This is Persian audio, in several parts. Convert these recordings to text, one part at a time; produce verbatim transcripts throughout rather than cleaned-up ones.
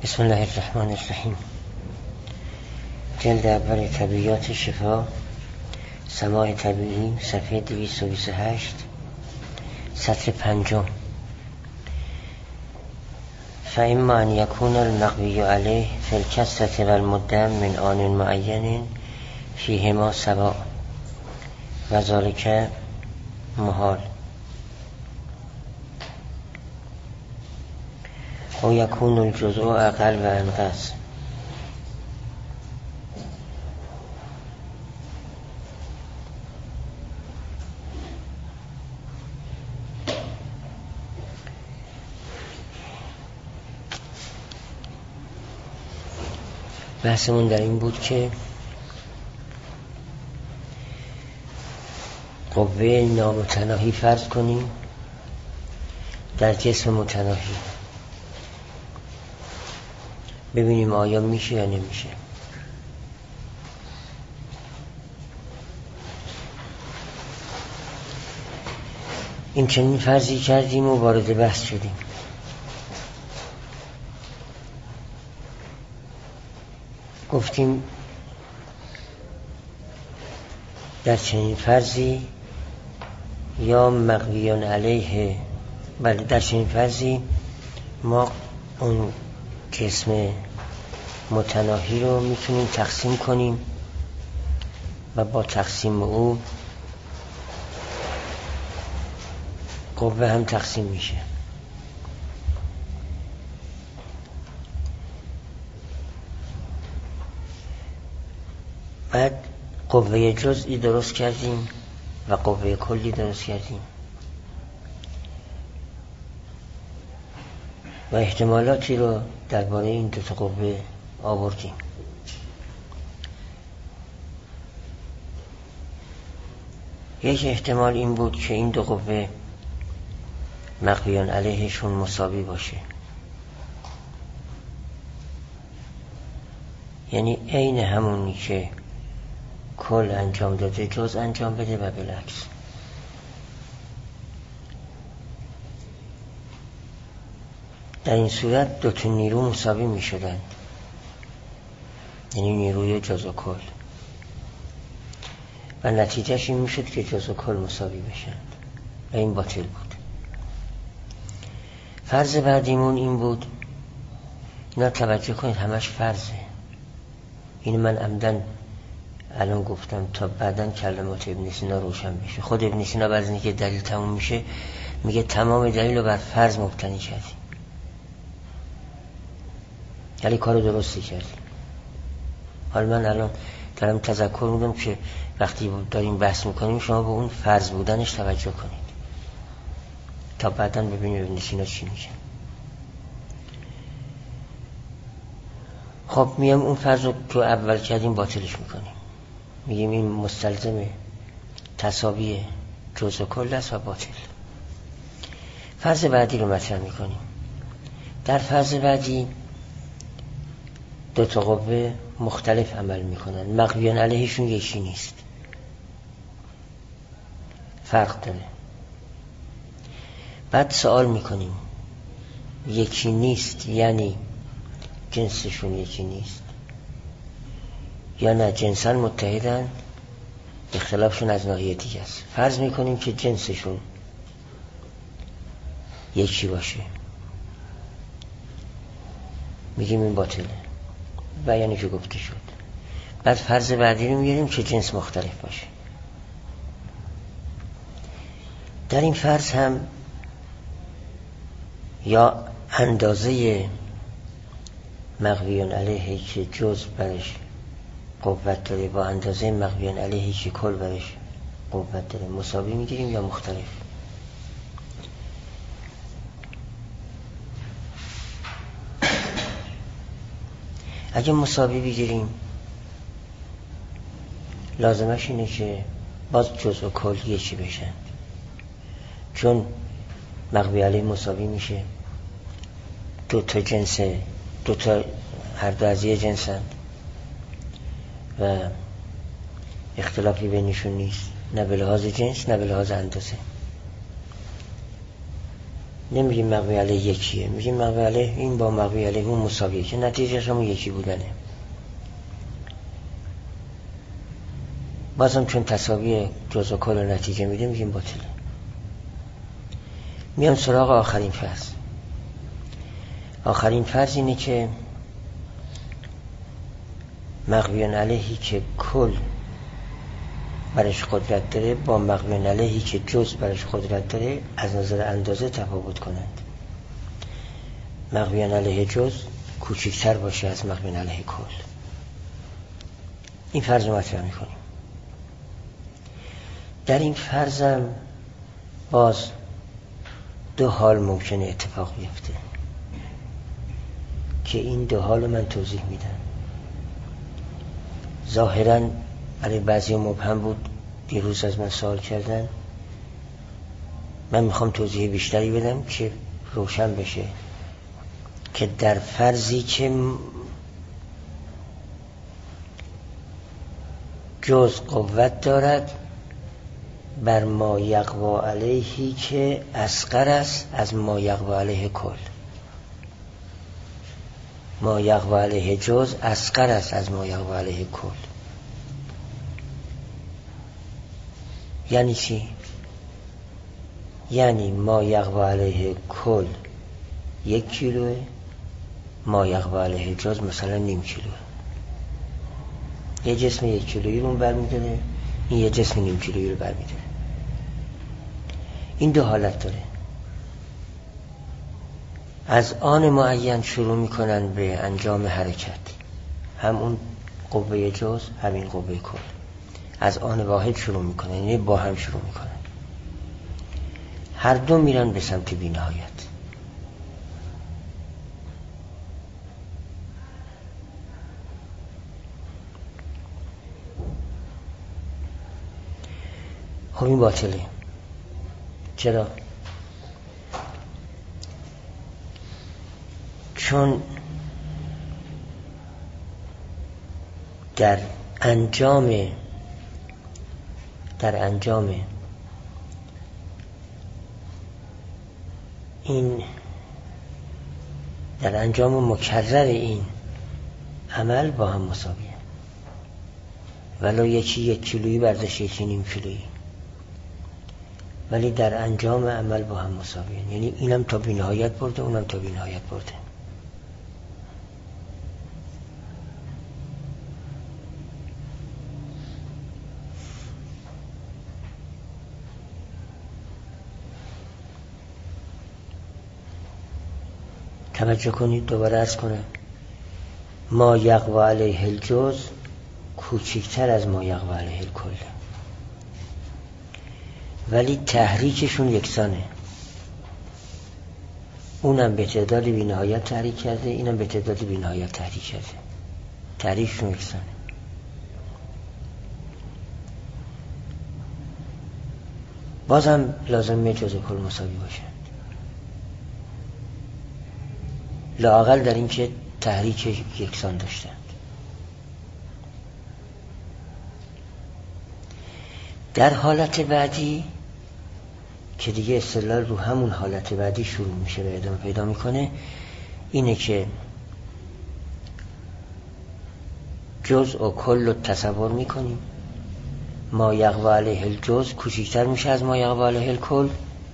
بسم الله الرحمن الرحیم. جلد اول طبیعیات شفا، سماع طبیعی، صفحه دویست و بیست و هشت، سطر پنجم. فاما ان یکون المقوی علیه فی الکثرة والمدة من آن معین فیهما سواء و ذلک محال، و یکون الجزء اقل و انقص. بحثمون در این بود که قوه نامتناهی فرض کنیم در جسم متناهی، ببینیم آیا میشه یا نمیشه. این چنین فرضی کردیم و وارد بحث شدیم. گفتیم در چنین فرضی یا مقویان علیه، بله در چنین فرضی ما اون جسم متناهی رو میتونیم تقسیم کنیم و با تقسیم او قوه هم تقسیم میشه. بعد قوه جزئی درست کردیم و قوه کلی درست کردیم و احتمالاتی رو درباره این دو تا قوه آوردیم. یک احتمال این بود که این دو قوه مقویان علیهشون مساوی باشه، یعنی عین همونی که کل انجام داده جز انجام بده و بالعکس. در این صورت دو تا نیرو مساوی می شدن، یعنی نیروی جز و کل، و نتیجهش این می شد که جز و کل مساوی بشن و این باطل بود. فرض بعدیمون این بود، اینا توجه کنید همش فرضه، این من عمدن الان گفتم تا بعداً کلمات ابن سینا روشن بشه. خود ابن سینا بعد از اینکه دلیل تموم میشه میگه تمام دلیل رو بر فرض مبتنی کردیم، یعنی کار درستی کردیم. حالا من الان دارم تذکر میدم که وقتی داریم بحث میکنیم شما به اون فرض بودنش توجه کنید تا بعداً ببینیم ابن سینا چی میگه. خب میام اون فرض رو که اول کردیم باطلش میکنیم، میگیم این مستلزم تساوی جز و کل است و باطل. فرض بعدی رو مطرح میکنیم. در فرض بعدی دو تا قوه مختلف عمل میکنن، مقویان علیهشون یکی نیست، فرق داره. بعد سوال میکنیم یکی نیست یعنی جنسشون یکی نیست یا نه جنسان متحدن، اختلافشون از ناحیه دیگه است. فرض میکنیم که جنسشون یکی باشه، میگیم این باطله و یعنی که گفته شد. بعد فرض بعدی رو میگیریم که جنس مختلف باشه. در این فرض هم یا اندازه مقویان علیه که جز برش قوت داره با اندازه مقویان علیه که کل برش قوت داره مساوی میگیریم یا مختلف. اگه مساوی بگیریم لازمش اینه که باز جز و کل یکی بشن، چون مقوی علیه مساوی میشه، دو تا جنس، دو تا هر دو از یه جنسن و اختلافی بینشون نیست، نه به لحاظ جنس نه به لحاظ اندازه. نمیگیم مقوی علیه یکیه، میگیم مقوی علیه این با مقوی علیه اون مساویه که نتیجهش همون یکی بودنه. بازم چون تساوی جزء کل و نتیجه میده میگیم باطله. میام سراغ آخرین فرض. آخرین فرض اینه که مقوی علیهی که کل برش قدرت داره با مقوی علیهی که جز برش قدرت داره از نظر اندازه تفاوت کنند. مقوی علیه جز کوچکتر باشه از مقوی علیه کل. این فرض رو مطرح میکنیم. در این فرضم باز دو حال ممکنه اتفاق بیفته که این دو حال رو من توضیح میدم. ظاهراً برای بعضی مبهم بود، دیروز از من سوال کردن، من میخوام توضیح بیشتری بدم که روشن بشه که در فرضی که جز قوت دارد بر ما یقوا علیهی که اصغر است از ما یقوا علیه کل. ما یقوا علیه جز اصغر است از ما یقوا علیه کل. یعنی چی؟ یعنی ما یقوا علیه کل یک کیلوه، ما یقوا علیه جز مثلا نیم کیلوه. یه جسم یک کیلویی رو برمیداره، این یه جسم نیم کیلویی رو برمیداره. این دو حالت داره. از آن معین شروع میکنن به انجام حرکت، هم اون قوه جز همین قوه کل. از آن واحد شروع میکنن، یعنی با هم شروع میکنن. هر دو میرن به سمت بی‌نهایت. خب این باطله. چرا؟ چون در انجام در انجام این در انجام مکرر این عمل با هم مساویه. ولو یکی یک کیلویی برداشت یکی نیم کیلویی، ولی در انجام عمل با هم مساویه. یعنی اینم تا بی‌نهایت برده، اونم تا بی‌نهایت برده. توجه کنید، دوباره عرض کنم ما یقوا علیه الجز کوچکتر از ما یقوا علیه الکل، ولی تحریکشون یکسانه. اونم به تعداد بی‌نهایت تحریک کرده، اینم به تعداد بی‌نهایت تحریک کرده. تحریکشون یکسانه. بازم لازمه جزء کل مساوی باشه، لااقل در این که تحریک یکسان داشتند. در حالت بعدی که دیگه استدلال رو همون حالت بعدی شروع میشه و ادامه پیدا میکنه، اینه که جزء و کل رو تصور میکنیم. ما یقوا علیه الجزء کوچکتر میشه از ما یقوا علیه الکل،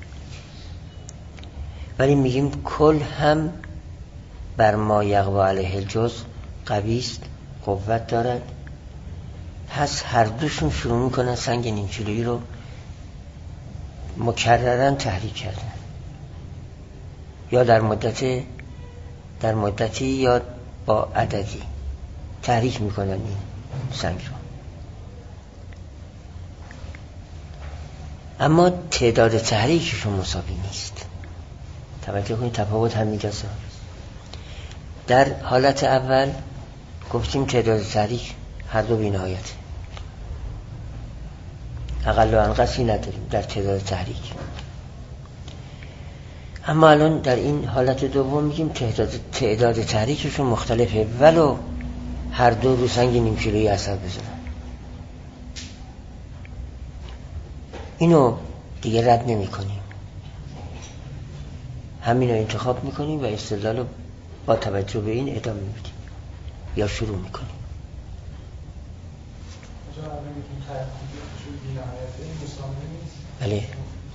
ولی میگیم کل هم بر ما یقوا علیه الجزء قوی است، قوت دارد. پس هر دوشون شروع میکنن سنگ نیم کیلویی رو مکررن تحریک کردن، یا در مدت در مدتی یا با عددی تحریک میکنن این سنگ رو. اما تعداد تحریکشون مساوی نیست. توجه کنید، تفاوت همینجاست. در حالت اول گفتیم تعداد تحریک هر دو بی‌نهایت، اقل و انقصی نداریم در تعداد تحریک. اما الان در این حالت دوم میگیم تعداد تعداد تحریکشون مختلفه، ولو هر دو رو سنگ نیم کیلویی اثر بذارن. اینو دیگه رد نمی کنیم. همین رو انتخاب میکنیم و استدلال رو با توجه به این ادامه میدیم یا شروع میکنیم. بله.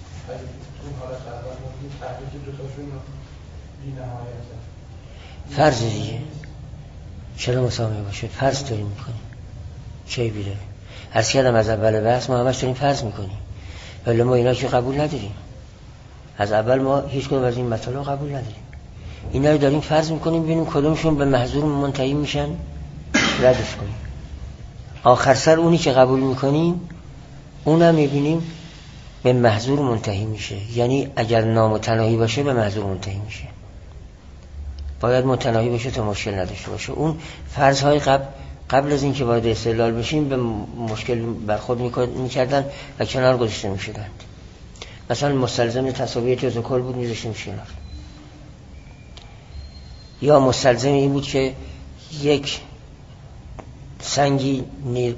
فرض دیگه چرا مسامحه باشه؟ فرض داریم میکنیم، چه بیداره؟ عرض کردم از اول بحث ما همش داریم فرض میکنیم، ولی ما اینا که قبول نداریم. از اول ما هیچ کدوم از این مطالب قبول نداریم. اینا رو داریم فرض میکنیم ببینیم کدومشون به محظور منتهی میشن ردش کنیم. آخر سر اونی که قبول میکنیم اونم میبینیم به محظور منتهی میشه. یعنی اگر نامتناهی باشه به محظور منتهی میشه. باید متناهی باشه تا مشکل نداشته باشه. اون فرضهای قبل قبل از اینکه وارد استدلال بشیم به مشکل برخورد میکردن و کنار گذاشته میشدند. مثلا مستلزم تساوی جزء کل بود، میذاشتیم کنار. یا مستلزم این بود که یک سنگی نیر...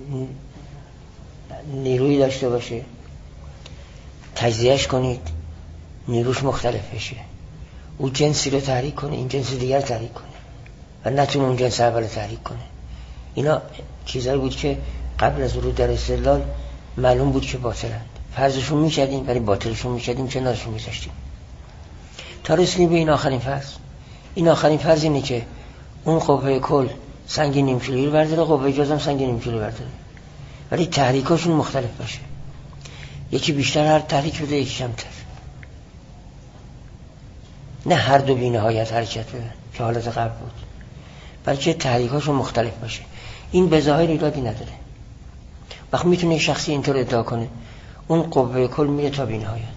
نیروی داشته باشه، تجزیهش کنید نیروش مختلف بشه، او جنسی رو تحریک کنه این جنس دیگر تحریک کنه و نتونه اون جنس اول تحریک کنه. اینا چیزایی بود که قبل از ورود در استدلال معلوم بود که باطلند. فرضشون میکردیم ولی باطلشون میکردیم، کنارشون میذاشتیم تا رسیدیم به این آخرین فرض. این آخرین فرض اینه که اون قوه کل سنگ نیم کیلویی رو برداره، قوه جزء هم سنگ نیم کیلو برداره، ولی تحریکاشون مختلف باشه. یکی بیشتر هر تحریک بده، یکی کمتر. نه هر دو بی نهایت حرکت بدن که حالت قبل بود، بلکه تحریکاشون مختلف باشه. این به ظاهر ایرادی نداره. وقت میتونه شخصی اینطور ادعا کنه اون قوه کل میره تا بی نهایت،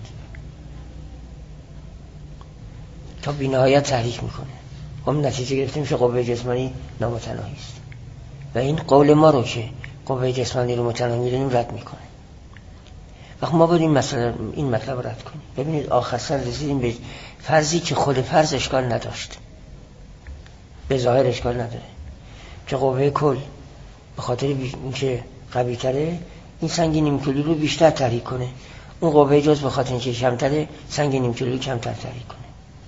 تا بی نهایت تحریک میکنه. هم نتیجه گرفته میشه قوه جسمانی نامتناهی است و این قول ما رو که قوه جسمانی رو متناهی میدونیم رد میکنه. وقت ما باید این مسئله این مطلب رد کنیم. ببینید آخر سر رسیدیم به فرضی که خود فرض اشکال نداشت، به ظاهر اشکال نداره، که قوه کل به خاطر اینکه قوی تره این سنگ نیم کیلو رو بیشتر تحریک کنه، اون قوه جزء به خاطر اینکه کمتره سنگ نیم کیلو کمتر تحریک کنه.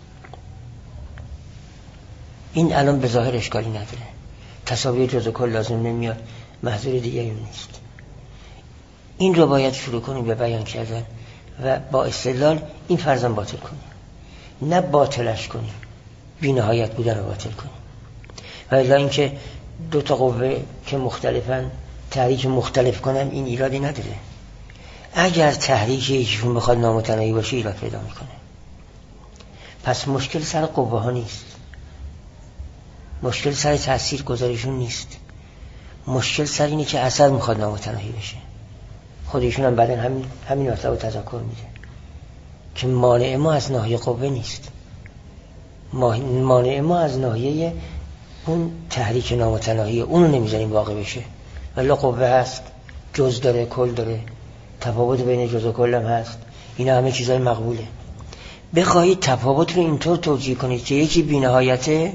این الان به ظاهر اشکالی نداره، تساوی جزء کل لازم نمیاد، محظور دیگری نیست. این رو باید شروع کنیم به بیان کردن و با استدلال این فرضم باطل کنیم، نه باطلش کنیم، بی نهایت بودن رو باطل کنیم. و الا اینکه دو تا قوه که مختلفن تحریک مختلف کنن این ایرادی نداره. اگر تحریک یکیشون بخواد نامتناهی باشه ایراد پیدا میکنه. پس مشکل سر قوه ها نیست، مشکل سر تأثیر گذاریشون نیست، مشکل سر اینه که اثر میخواد نامتناهی بشه. خودشون هم بعدن همین همین مطلب تذکر میده که مانع ما از ناحیه قوه نیست، مانع ما از ناحیه اون تحریک نامتناهی، اونو نمیذاریم واقع بشه. ولی قوه هست، جزء داره، کل داره، تفاوت بین جزء و کل هم هست، اینا همه چیزای مقبوله. بخواهید تفاوت رو اینطور توجیه کنید که یکی بی نهایته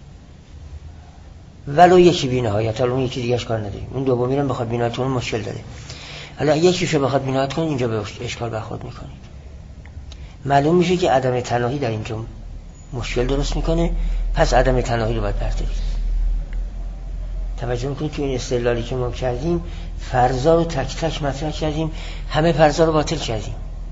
ولو یکی بی نهایت، حالا اون یکی دیگه‌اش کار نداریم، اون دومی رو بخواد بی نهایت اون مشکل داره. حالا یکیشو بخواد بی نهایت کنید اینجا به اشکال برخورد میکنید. معلوم میشه که عدم تناهی در اینجا مشکل درست میکنه، پس عدم تناهی رو باید بردارید. توجه میکنید که این استدلالی که ما کردیم فرضا رو تک تک مطرح کردیم، همه فرضا رو باطل کردیم.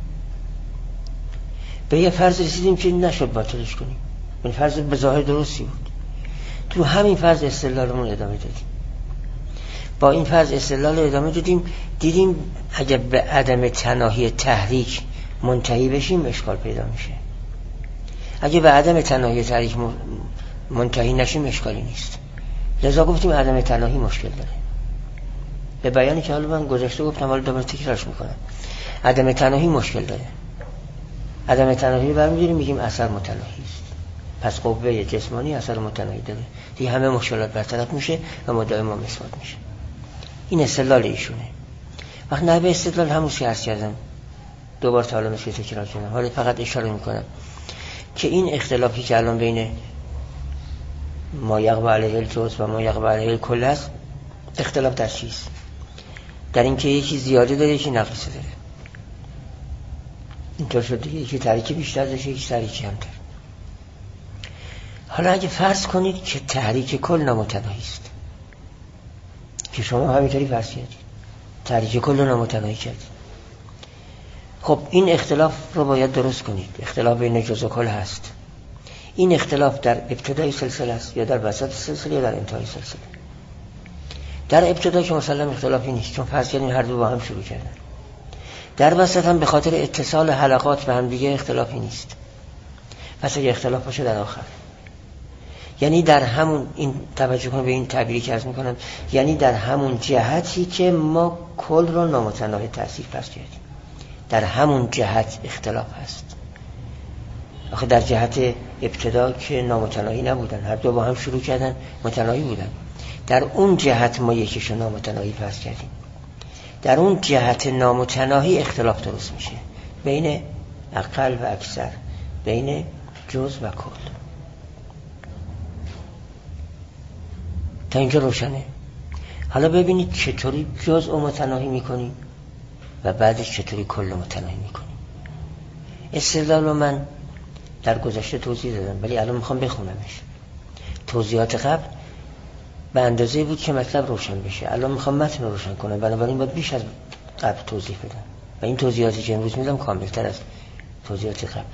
به یه فرض رسیدیم که نشد باطلش کنیم، این فرض به ظاهر درستی بود، تو همین فرض استدلالمون ادامه دادیم. با این فرض استدلال ادامه دادیم، دیدیم اگر به عدم تناهی تحریک منتهی بشیم اشکال پیدا میشه، اگه به عدم تناهی تحریک منتهی نشیم اشکالی نیست. لذا گفتیم عدم تناهی مشکل داره. به بیانی که حالا من گذشته گفتم حالا دوباره تکرارش میکنم. عدم تناهی مشکل داره. عدم تناهی رو برمی‌داریم میگیم اثر متناهی است. پس قوه جسمانی اثر متناهی داره. دیگه همه مشکلات برطرف میشه و مدعای ما اثبات میشه. این استدلال ایشونه. وقت نحوه استدلال همونش که عرض کردم. دوباره تا الان تکرار کردم. حالا فقط اشاره میکنم که این اختلافی که الان بین ما یقبل علیه الجزء و ما یقبل علیه الکل است، اختلاف در چیست؟ در اینکه یکی زیاده داره یکی نقص داره. اینطور شد دیگه، یکی تحریک بیشتر داشته، یکی تحریک کمتر. حالا اگه فرض کنید که تحریک کل نامتناهی است، که شما همینطوری فرض کردید تحریک کل نامتناهی کردید، خب این اختلاف رو باید درست کنید. اختلاف بین جز و کل هست. این اختلاف در ابتدای سلسله است یا در وسط سلسله یا در انتهای سلسله؟ در ابتدا که مسلم اختلافی نیست، چون فرض کردیم هر دو با هم شروع کردن. در وسط هم به خاطر اتصال حلقات به هم دیگه اختلافی نیست. پس اگه اختلاف باشه در آخر، یعنی در همون، این توجه کنید به این تعبیری که عرض میکنم، یعنی در همون جهتی که ما کل رو نامتناهی تأثیر فرض کردیم، در همون جهت اختلاف هست. آخه در جهت ابتدا که نامتناهی نبودن، هر دو با هم شروع کردن متناهی بودن، در اون جهت ما یکیشو نامتناهی فرض کردیم، در اون جهت نامتناهی اختلاف درست میشه بین اقل و اکثر، بین جز و کل. تا اینجا روشنه؟ حالا ببینید چطوری جز و متناهی میکنیم و بعدش چطوری کل متناهی میکنیم. استدلال رو من در گذشته توضیح دادم، ولی الان میخوام بخونمش. توضیحات قبل به اندازه بود که مطلب روشن بشه، الان میخوام متن رو روشن کنم، بنابراین باید بیش از قبل توضیح بدم و این توضیحاتی که امروز میدم کاملتر از توضیحات قبل.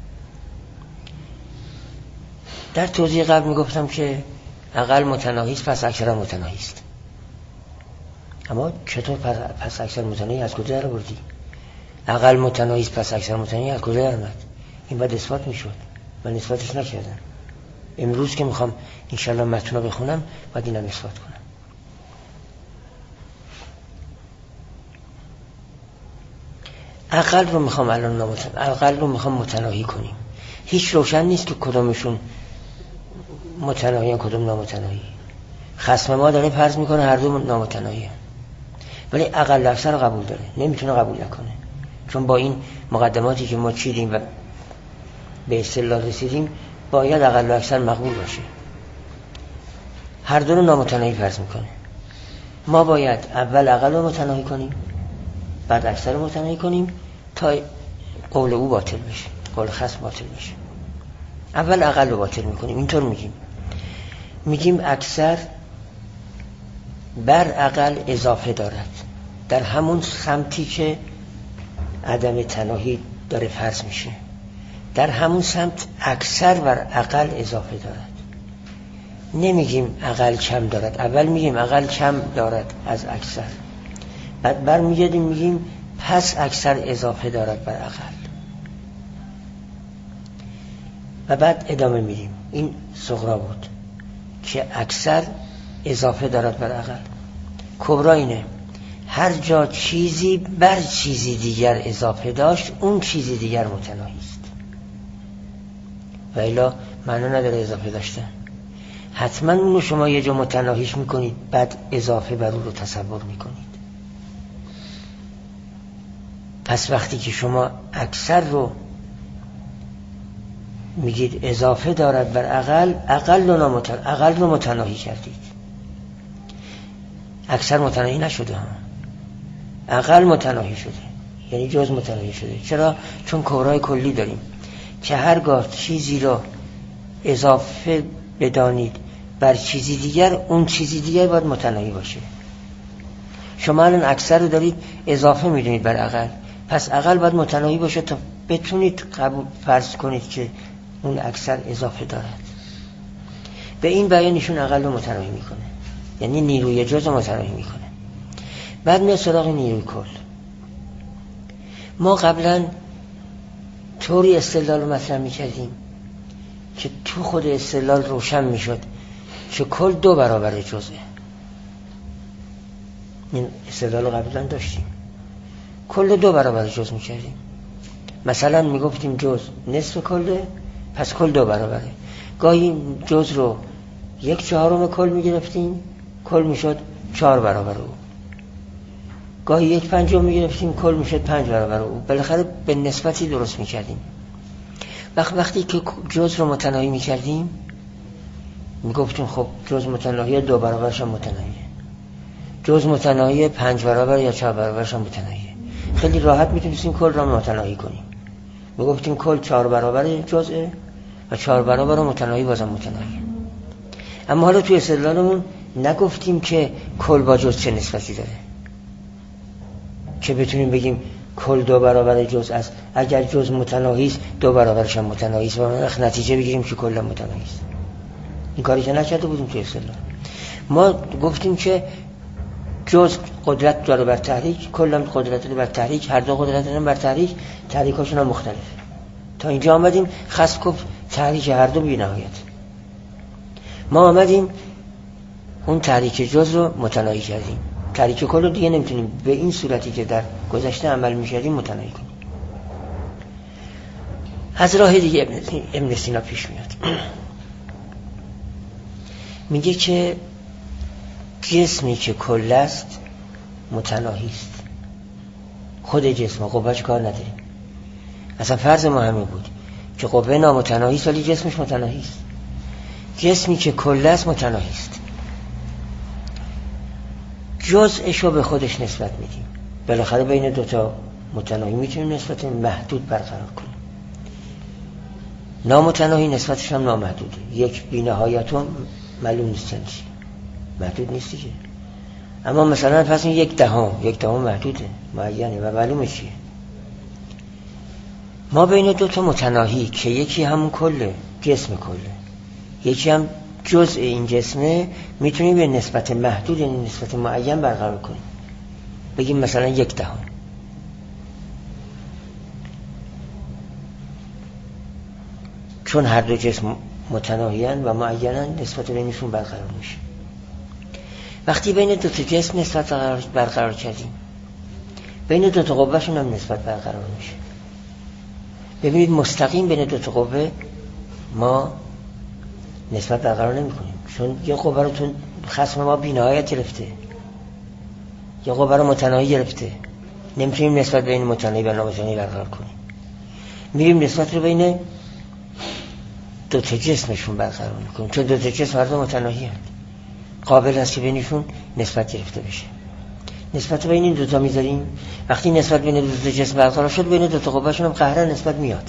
در توضیح قبل میگفتم که اقل متناهی است پس اکثر متناهی است. اما چطور پس اکثر متناهی از کجا در آوردی؟ اقل متناهی است پس اکثر متناهی از کجا در آمد؟ این باید اثبات میشد، من اثباتش نکردم. امروز که میخوام انشالله متن رو بخونم باید اینم اثبات کنم. اقل رو میخوام الان نامتناهی، اقل رو میخوام متناهی کنیم. هیچ روشن نیست که کدومشون متناهی کدوم نامتناهی. خصم ما داره فرض میکنه هر دو نامتناهی، ولی اقل اکثر رو قبول داره، نمیتونه قبول نکنه، چون با این مقدماتی که ما چیدیم و به استدلال رسیدیم باید اقل و اکثر مقبول باشه. هر دو رو نامتناهی فرض میکنه. ما باید اول اقل رو متناهی کنیم، بعد اکثر رو متناهی کنیم تا قول او باطل بشه، قول خصم باطل بشه. اول اقل رو باطل میکنیم. اینطور میگیم میگیم اکثر بر اقل اضافه دارد، در همون سمتی که عدم تناهی داره فرض میشه، در همون سمت اکثر بر اقل اضافه دارد. نمیگیم اقل کم دارد، اول میگیم اقل کم دارد از اکثر، بعد بر میگردیم میگیم پس اکثر اضافه دارد بر اقل، و بعد ادامه میدیم. این صغرا بود که اکثر اضافه دارد بر اقل. کبرا اینه هر جا چیزی بر چیزی دیگر اضافه داشت اون چیزی دیگر متناهی است. و الا معنا نداره اضافه داشتن. حتما اونو شما یه جا متناهیش میکنید، بعد اضافه بر اون رو تصور میکنید. پس وقتی که شما اکثر رو میگید اضافه دارد بر اقل، اقل رو نامتن... اقل رو متناهی کردید. اکثر متناهی نشده ها، اقل متناهی شده، یعنی جز متناهی شده. چرا؟ چون کبرای کلی داریم که هرگاه چیزی رو اضافه بدانید بر چیزی دیگر، اون چیزی دیگر باید متناهی باشه. شما الان اکثر رو دارید اضافه میدونید بر اقل، پس اقل باید متناهی باشه تا بتونید قبول فرض کنید که اون اکثر اضافه دارد. به این بیانشون اقل رو متناهی میکنه، یعنی نیروی جز رو متناهی میکنه. بعد میاد سراغ نیروی کل. ما قبلا طوری استدلال رو مطرح میکردیم که تو خود استدلال روشن میشد که کل دو برابر جزه. این استدلال رو قبلا داشتیم، کل دو برابر جز میکردیم. مثلا میگفتیم جز نصف کله، پس کل دو برابره. گاهی جز رو یک چهارم کل میگرفتیم، کل میشد چهار برابر او. گاهی یک پنجم میگرفتیم، کل میشد پنج برابر او. بالاخره به نسبتی درست میکردیم. وقت وقتی که جز رو متناهی میکردیم میگفتیم خب جز متناهی دو برابرش هم متناهیه، جز متناهی پنج برابر یا چهار برابرش هم متناهیه. خیلی راحت میتونستیم کل رو متناهی کنیم. میگفتیم کل چهار برابر جزءه و چهار برابر متناهی بازم متناهی. اما حالا توی استدلالمون نگفتیم که کل با جزء چه نسبتی داره که بتونیم بگیم کل دو برابر جزء است، اگر جزء متناهی است دو برابرش هم متناهی است و وقت نتیجه بگیریم که کل متناهی است. این کاری که نکرده بودیم توی استدلال. ما گفتیم که جزء قدرت داره بر تحریک، کل هم قدرت داره بر تحریک، هر دو قدرت دارن بر تحریک، تحریکاشون هم مختلفه. تا اینجا آمدیم خاص گفت تحریک هر دو بی‌نهایت. ما آمدیم اون تحریک جزء رو متناهی کردیم. تحریک کل رو دیگه نمیتونیم به این صورتی که در گذشته عمل می‌کردیم متناهی کنیم. از راه دیگه ابن سینا پیش میاد. میگه که جسمی که کل است متناهی است. خود جسم قوهش کار نداریم. اصلا فرض ما همین بود که قوه نامتناهی است ولی جسمش متناهی است. جسمی که کل است متناهی است. جزءشو به خودش نسبت میدیم. بالاخره بین دوتا متناهی میتونیم نسبت محدود برقرار کنیم. نامتناهی نسبتش هم نامحدوده. یک بی‌نهایت معلوم نیست چی محدود نیستی که. اما مثلا پس این یک دهم یک دهم محدوده معینه و معلومه چیه. ما بین دو تا متناهی که یکی همون کله جسم کله یکی هم جزء این جسمه میتونیم به نسبت محدود یعنی نسبت معین برقرار کنیم. بگیم مثلا یک دهم. چون هر دو جسم متناهیان و معینن نسبت بینشون برقرار میشه. وقتی بین دو تا جسم نسبت برقرار کردیم بین دو تا قوهشون هم نسبت برقرار میشه. ببینید مستقیم بین دو تا قوه ما نسبت برقرار نمی کنیم چون یه قوه رو تو خصم ما بی‌نهایت گرفته یه قوه رو متناهی گرفته، نمیتونیم نسبت بین متناهی و نامتناهی برقرار کنیم. میریم نسبت رو بین دو تا جسمشون برقرار میکنیم چون دو تا جسم هر دو متناهی هست، قابل است که بینشون نسبت گرفته بشه. نسبت بین این دو تا میذاریم. وقتی نسبت بین دو تا جسم برقرار شد بین دو تا قوهشون هم قهرن نسبت میاد،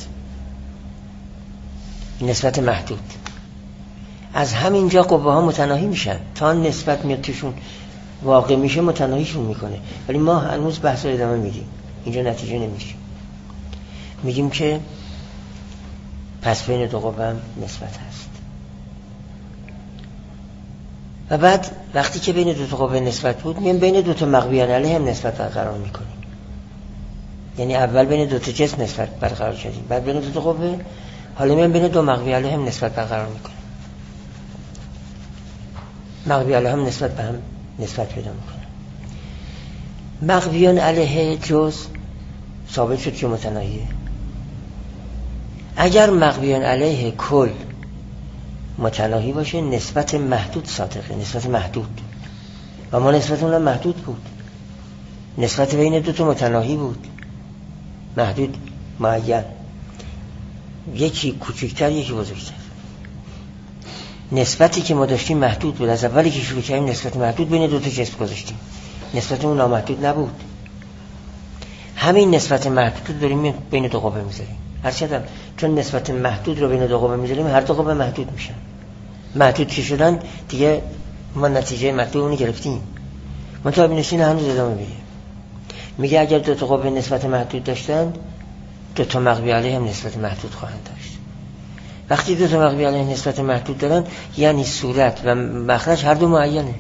نسبت محدود. از همینجا قوه ها متناهی میشن تا نسبت میاد توشون واقع میشه متناهیشون میکنه. ولی ما هنوز بحث رو ادامه میدیم، اینجا نتیجه نمیشه. میگیم که پس بین دو قوه هم نسبت هست. و بعد وقتی که بین دو تا قوه نسبت بود میایم بین دو تا مقویان علیه هم نسبت برقرار میکنیم. یعنی اول بین دو تا جسم نسبت برقرار کردیم، بعد بین دو تا قوه، حالا میایم بین دو مقوی علیه هم نسبت برقرار میکنیم. مقوی علیه هم نسبت به هم نسبت پیدا میکنه. مقویان علیه جز ثابت شد که متناهیه. اگر مقویان علیه کل متناهی باشه نسبت محدود صادقه، نسبت محدود. و ما نسبت اونم محدود بود، نسبت بین دو تا متناهی بود، محدود معین، یکی کوچکتر یکی بزرگتر. نسبتی که ما داشتیم محدود بود. از اولی که شروع کردیم نسبت محدود بین دو تا جسم گذاشتیم، نسبت اون نامحدود نبود. همین نسبت محدود داریم بین دو قوه میذاریم. هرچند چون نسبت محدود رو بین دو قوه میذاریم هر دو قوه محدود میشن. محدود که شدن دیگه ما نتیجه محدود اونی گرفتیم. منتها ابن سینا هنوز ادامه میده. میگه اگر دو تا قوه نسبت محدود داشتن دو تا مقوی علیه هم نسبت محدود خواهند داشت. وقتی دو تا مقوی علیه نسبت محدود دارن یعنی صورت و مخرج هر دو معینه.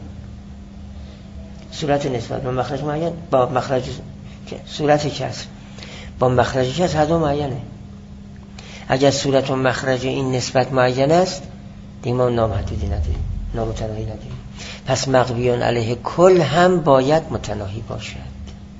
صورت نسبت و مخرج معین با مخرج صورت کسر با مخرج کسر هر دو معینه. اگر صورت و مخرج این نسبت معین است دیگه ما نامحدودی نداریم، نامتناهی نداریم. پس مقویان علیه کل هم باید متناهی باشد.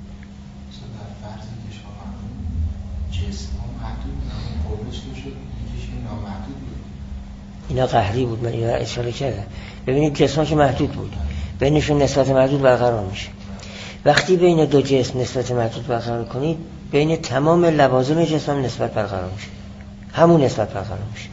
اینا قهری بود، من اینا اشاره کردم. ببینید جسم که محدود بود بینشون نسبت محدود برقرار میشه. وقتی بین دو جسم نسبت محدود برقرار کنید بین تمام لوازم جسم هم نسبت برقرار میشه، همون نسبت برقرار میشه.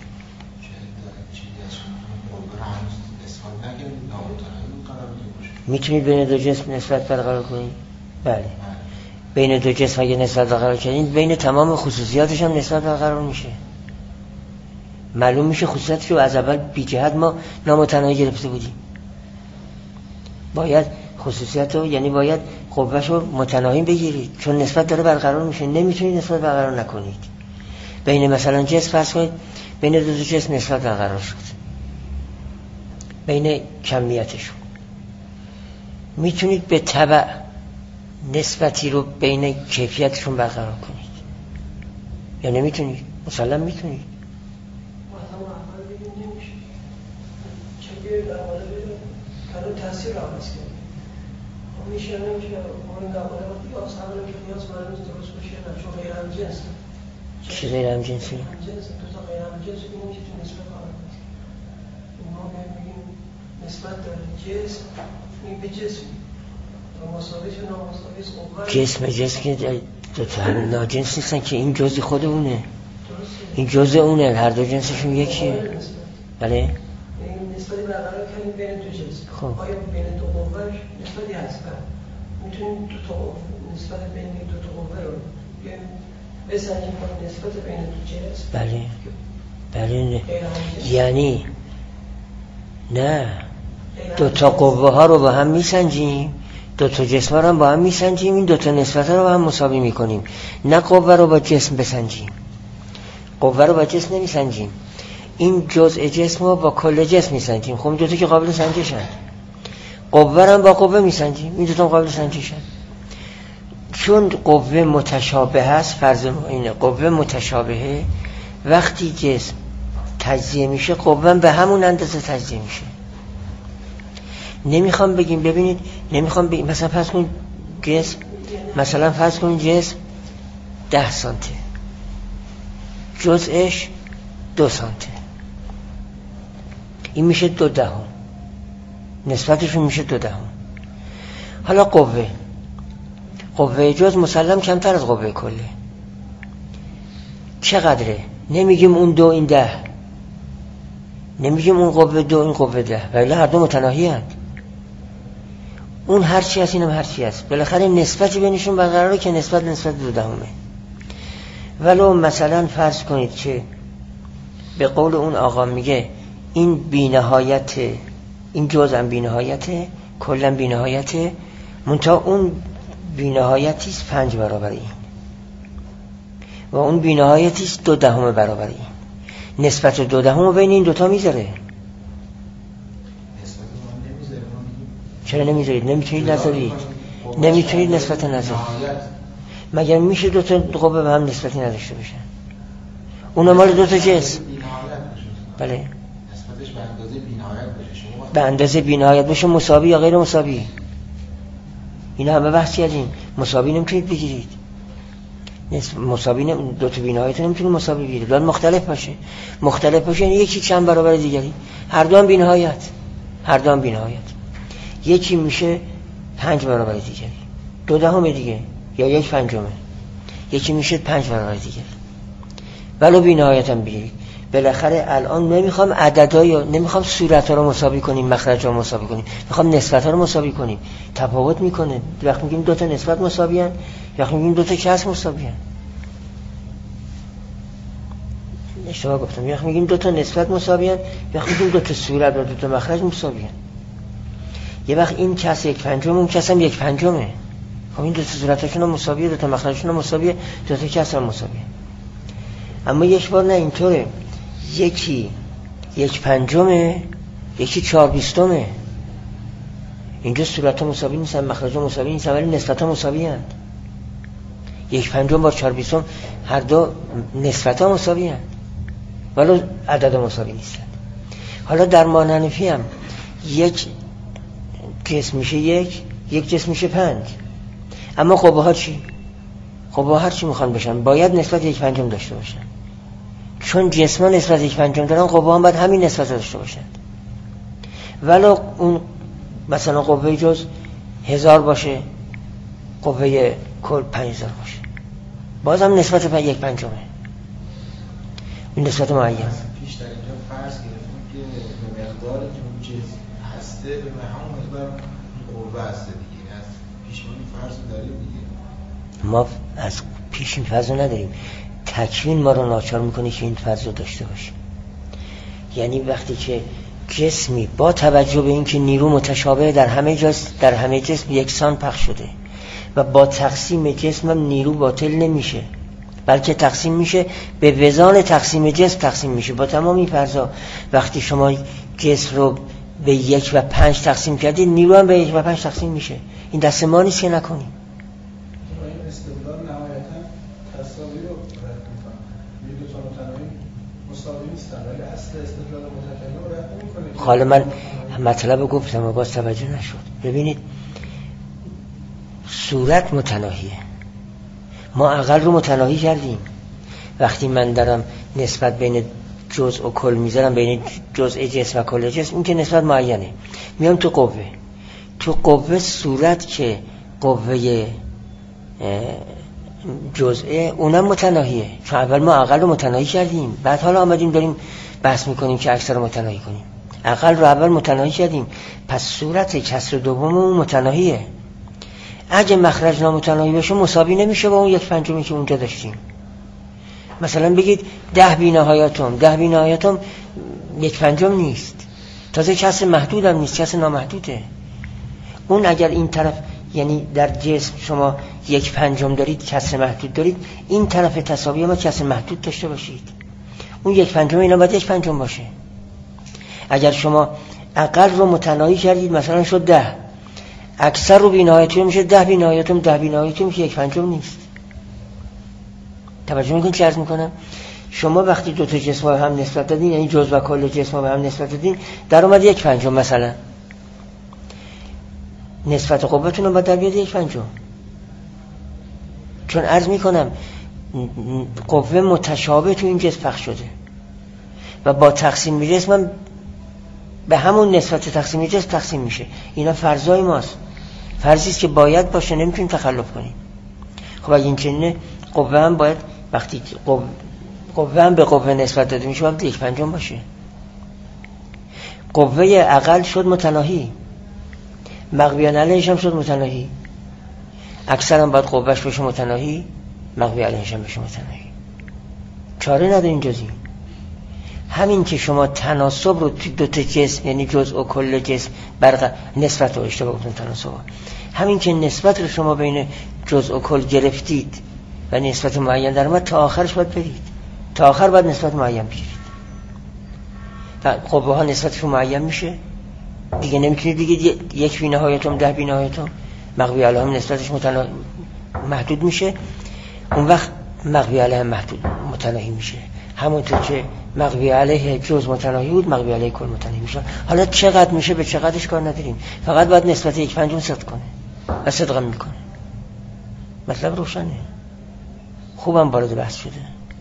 میتونید بین دو جسم نسبت برقرار کنید؟ بله. بین دو جسم اگه نسبت برقرار کردین بین تمام خصوصیاتش هم نسبت برقرار میشه. معلوم میشه خصوصیاتش رو از اول بی جهت ما نامتناهی گرفته بودیم. باید خصوصیات رو یعنی باید قوهش رو متناهی بگیرید چون نسبت داره برقرار میشه. نمیتونید نسبت برقرار نکنید. بین مثلا جسم فرض کنید بین دو تا جسم نسبت برقرار شد بین کمیتشون، میتونید به تبع نسبتی رو بین کیفیتشون برقرار کنید یا نمیتونید؟ مسلم میتونید. الان تاثیر رو عوض کرد. خب میشه نمیشه اون قبلا قیاس همون که قیاس معلومه درست باشه نه چون غیر همجنس. چه غیر همجنسی؟ همجنس دو تا غیر همجنس نمیشه تو نسبت قرار بدید. ما میگیم نسبت داره جسم این به جسم تا مساویش و نامساویش قوه جسم جسم که دو تا هم ناجنس نیستن که این جزء خود اونه. این جزء اونه، هر دو جنسشون یکیه. بله؟ نسبتی برقرار کنیم بین دو جنس. خب آیا بین دو قوهش نسبتی هست؟ میتونیم دو تا نسبت بین دو تا قوه رو بسنجیم کنیم نسبت بین دو جنس؟ بله بله نه. یعنی نه دو تا قوه ها رو با هم میسنجیم، دو تا جسم رو هم با هم میسنجیم، این دو تا نسبت ها رو با هم مساوی میکنیم. نه قوه رو با جسم بسنجیم، قوه رو با جسم نمیسنجیم، این جزء جسم رو با کل جسم میسنجیم. خب دو تا که قابل سنجشن. قوه رو هم با قوه میسنجیم، این دو تا قابل سنجشن. چون قوه متشابه هست، فرض ما اینه قوه متشابهه، وقتی جسم تجزیه میشه قوه به همون اندازه تجزیه میشه. نمیخوام بگیم ببینید نمیخوام بگیم مثلا فرض کن جسم مثلا فرض کن جسم ده سانته جزءش دو سانته، این میشه دو دهم، نسبتشون میشه دو دهم. حالا قوه قوه جز مسلم کمتر از قوه کله. چقدره؟ نمیگیم اون دو این ده، نمیگیم اون قوه دو این قوه ده، ولی هر دو متناهی هست. اون هر چی هست اینم هر چی هست، بالاخره نسبتی بینشون برقراره که نسبت نسبت دو دهمه. ولو مثلا فرض کنید که به قول اون آقا میگه این بی‌نهایت، این جزء بی‌نهایت، کلا بی‌نهایت، منتها اون بی‌نهایتی است پنج برابر این و اون بی‌نهایتی است دو دهم برابر این. نسبت دو دهم بین این دوتا میذاره. چرا نمیذارید؟ نمیتونید نذارید، نمیتونید نسبت نذارید. مگر میشه دو تا قوه به هم نسبتی نداشته باشن؟ اونا مال دو تا جنس. بله. نسبتش به اندازه بی‌نهایت باشه. شما به اندازه بی‌نهایت باشه مساوی یا غیر مساوی. اینا همه بحث کردیم. مساوی نمیتونید بگیرید. نسبت مساوی نم... دو تا بی‌نهایت نمیتونید مساوی بگیرید. باید مختلف باشه. مختلف باشه یعنی یکی چند برابر دیگری. هر دو هم بی‌نهایت. هر دو هم بی‌نهایت. یکی میشه پنج برابر دیگری. دو دهم دیگه یا یک پنجمه. یکی میشه پنج برابر دیگری. ولو بی‌نهایت هم بگیرید. بالاخره الان نمیخوام عددها نمیخوام صورت‌ها رو مساوی کنیم، مخرج‌ها رو مساوی کنیم، میخوام نسبت‌ها رو مساوی کنیم. تفاوت میکنه. وقتی میگیم دو تا نسبت مساوی ان، وقتی میگیم دو تا کسر مساوی ان. اشتباه گفتم. وقتی میگیم دو تا نسبت مساوی ان، وقتی میگیم دو تا صورت و دو تا مخرج مساوی ان. یه وقت این کس یک پنجم، اون کس هم یک پنجمه. خب این دو تا صورتاشون هم مساویه، دو تا مخرجشون هم مساویه، دو تا کسر هم مساویه. اما یک بار نه اینطوره. یکی یک پنجمه، یکی چهار بیستمه. اینجا صورت ها مساوی نیستن، مخرج ها مساوی نیستن، ولی نسبت ها مساوی هست. یک پنجم با چهار بیستم هر دو نسبت ها مساوی هست ولی عدد ها مساوی نیستن. حالا در مانحنفی هم یک جسم میشه یک، یک جسم میشه پنج. اما قوه ها چی؟ قوه ها هر چی میخوان بشن باید نسبت یک پنجم داشته باشن. چون جسم ها نسبت یک پنجم دارن، قوه ها باید همین نسبت داشته باشن. ولو اون مثلا قوه جز هزار باشه، قوه کل پنج هزار باشه، باز هم نسبت به یک پنجمه. این نسبت معین. پیش در اینجا فرض گرفتیم که به مقداری که اون چیز هسته به همون مقدار قوه هسته دیگه. از پیش ما این فرض داریم دیگه. ما از پیش این فضا نداریم. تکوین ما رو ناچار میکنه که این فضا داشته باشیم. یعنی وقتی که جسمی با توجه به اینکه نیرو متشابه در همه جسم در همه جسم یکسان پخش شده و با تقسیم جسم هم نیرو باطل نمیشه، بلکه تقسیم میشه به وزان تقسیم جسم تقسیم میشه. با تمام این فرضا وقتی شما جسم رو به یک و پنج تقسیم کردید، نیرو هم به یک و پنج تقسیم میشه. این دست ما نیست که نکنیم. این استدلال نهایتا تساوی رو رد میکنه. این دو تا متناهی مساوی نیستن، ولی اصل استدلال متکلم رو رد نمیکنه. حالا من مطلب گفتم و باز توجه نشد. ببینید صورت متناهیه، ما عقل رو متناهی کردیم. وقتی من دارم نسبت بین جزء و کل میذارم، بین جزء جسم و کل جسم، این که نسبت معینه. میام تو قوه، تو قوه صورت که قوه جزئه اونم متناهیه، چون اول ما عقل رو متناهی کردیم، بعد حالا آمدیم داریم بحث میکنیم که اکثر رو متناهی کنیم. عقل رو اول متناهی کردیم، پس صورت کسر دوم اون متناهیه. اگه مخرج نامتناهی باشه مساوی نمیشه با اون یک پنجمی که اونجا داشتیم. مثلا بگید ده بی نهایتم، ده بی نهایتم یک پنجم نیست، تازه کسر محدود هم نیست، کسر نامحدوده. اون اگر این طرف، یعنی در جسم شما یک پنجم دارید، کسر محدود دارید، این طرف تساوی ما کسر محدود داشته باشید، اون یک پنجم اینا باید یک پنجم باشه. اگر شما عقل رو متناهی کردید، مثلا شد ده، اکثر رو بی نهایتی میشه ده بی نهایتم، ده بی نهایتی میشه یک پنجم نیست. توجه میکنید چه عرض میکنم؟ شما وقتی دو تا جسم به هم نسبت دادین، یعنی جزء و کل جسم به هم نسبت دادین، در اومد یک پنجم، مثلا نسبت قوتون رو باید در بیاد یک پنجم. چون عرض میکنم قوه متشابه تو این جسم پخش شده و با تقسیم جسم هم به همون نسبت تقسیم جسم تقسیم میشه. اینا فرضای ماست، فرضیست که باید باشه، نمیتونیم تخلف کنیم. خب اگه این چنینه، قوه هم باید وقتی قوه, قوه هم به قوه نسبت داده میشه باید یک پنجم باشه. قوه عقل شد متناهی، مغوی علیهش هم شد متناهی، اکثر هم باید قوهش بشه متناهی، مغوی علیهش هم بشه متناهی. چاره نداریم جز این. همین که شما تناسب رو تو دو تا جسم، یعنی جزء و کل جسم برق نسبت رو اشتباه گفتم تناسب، همین که نسبت رو شما بین جزء و کل گرفتید و نسبت معین در اومد، تا آخرش باید برید، تا آخر باید نسبت معین بگیرید. قوه ها نسبتشون معین میشه دیگه، نمیتونید بگید یک بی نهایتم ده بی نهایتم، مغوی علیه هم نسبتش متنا... محدود میشه. اون وقت مغوی علیه هم محدود متناهی میشه، همونطور که مغوی علیه جز متناهی بود، مغوی علیه کل متناهی میشه. حالا چقدر میشه به چقدرش کار نداریم، فقط باید نسبت یک پنجم صدق کنه و صدق هم میکنه. مطلب روشنه، خوبم وارد بحث شده.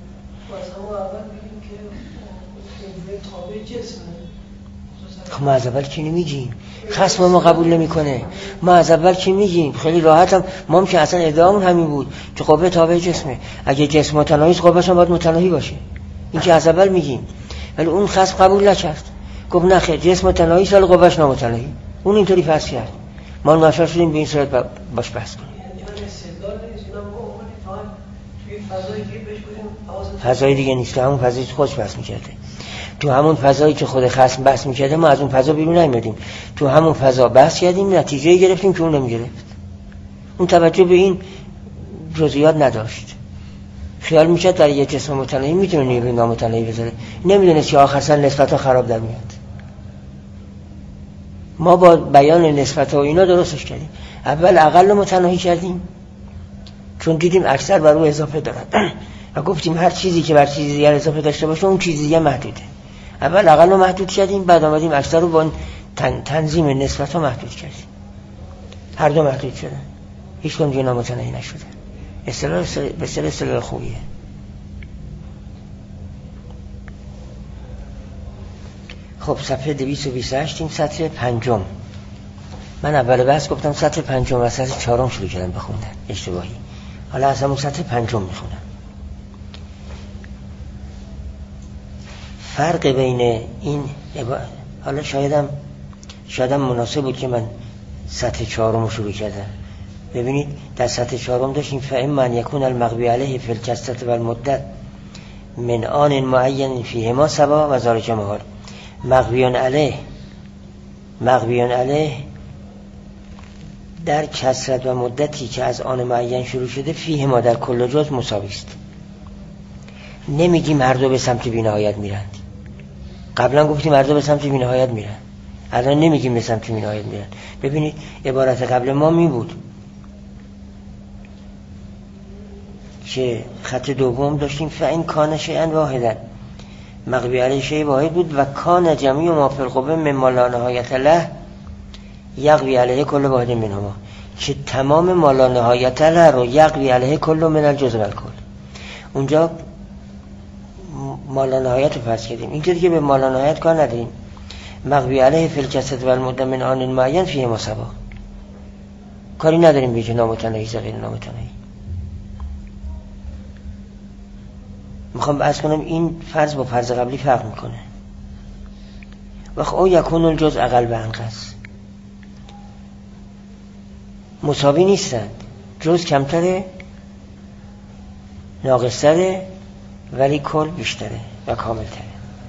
خب ما از اول چی نمیگیم؟ خصم ما قبول نمیکنه. ما از اول چی میگیم؟ خیلی راحت هم ما هم که اصلا ادعامون همین بود که قوه تابع جسمه، اگه جسم متناهی است قوهش هم باید متناهی باشه. این که از اول میگیم، ولی اون خصم قبول نکرد، گفت نه خیر جسم متناهی است ولی قوهش نامتناهی. اون اینطوری فرض کرد، ما ناچار شدیم به این صورت باش بحث کنیم. فضای دیگه نیست، همون فضایی که خودش بحث میکرده. تو همون فضایی که خود خصم بحث میکرده ما از اون فضا بیرون نیومدیم، تو همون فضا بحث کردیم، نتیجه گرفتیم که اون نمیگرفت. اون توجه به این جزئیات نداشت، خیال میکرد در یه جسم متناهی میتونه نیروی نامتناهی بذاره، نمیدونست که آخر سر نسبت ها خراب در میاد. ما با بیان نسبت ها و اینا درستش کردیم. اول عقل متناهی کردیم چون دیدیم اکثر بر او اضافه دارن و گفتیم هر چیزی که بر چیزی دیگر اضافه داشته باشه اون چیزی دیگه محدوده. اول عقل رو محدود کردیم، بعد آمدیم اکثر رو با تن، تنظیم نسبت ها محدود کردیم. هر دو محدود شدن، هیچ کدوم دیگه نامتناهی نشده. اصطلاح به اصطلاح اصطلاح خوبیه. خب صفحه دویست و بیست و هشت، این سطر پنجم. من اول بحث گفتم سطر پنجم و سطر چهارم شروع کردم بخوندن، اشتباهی. حالا از همون سطر پنجم میخونم. فرق بین این عبا... حالا شایدم شایدم مناسب بود که من سطر چهارم رو شروع کردم، ببینید در سطح چهارم داشتیم فاما ان یکون المغوی علیه فی الجسد و المدت من آن معین فیهما سوا و ذالک محال. مغویان علیه مغویان علیه در کسرت و مدتی که از آن معین شروع شده فیهما در کل جز مساوی است. نمیگیم هر دو به سمت بی‌نهایت میرند. قبلا گفتیم هر دو به سمت بی‌نهایت میرن، الان نمیگیم به سمت بی‌نهایت میرن. ببینید عبارت قبل ما می بود که خط دوم داشتیم فاین کان شیئا واحدا، مغوی علیه شیء واحد بود و کان جمیع ما فی القوه مما لا نهایت له یقوی علیه کل واحد منهما، که تمام ما لا نهایت له رو یقوی علیه کل من الجزء و الکل. اونجا ما لا نهایت رو فرض کردیم، اینجا دیگه به ما لا نهایت کار نداریم. مغوی علیه فی الجسد و المدت من آن معین فیه ما سوا، کاری نداریم به نامتناهی ز غیر نامتناهی. میخوام بحث کنم این فرض با فرض قبلی فرق میکنه. وقت او یکون الجزء اقل و انقص مساوی نیستند، جزء کمتره ناقصتره ولی کل بیشتره و کاملتره.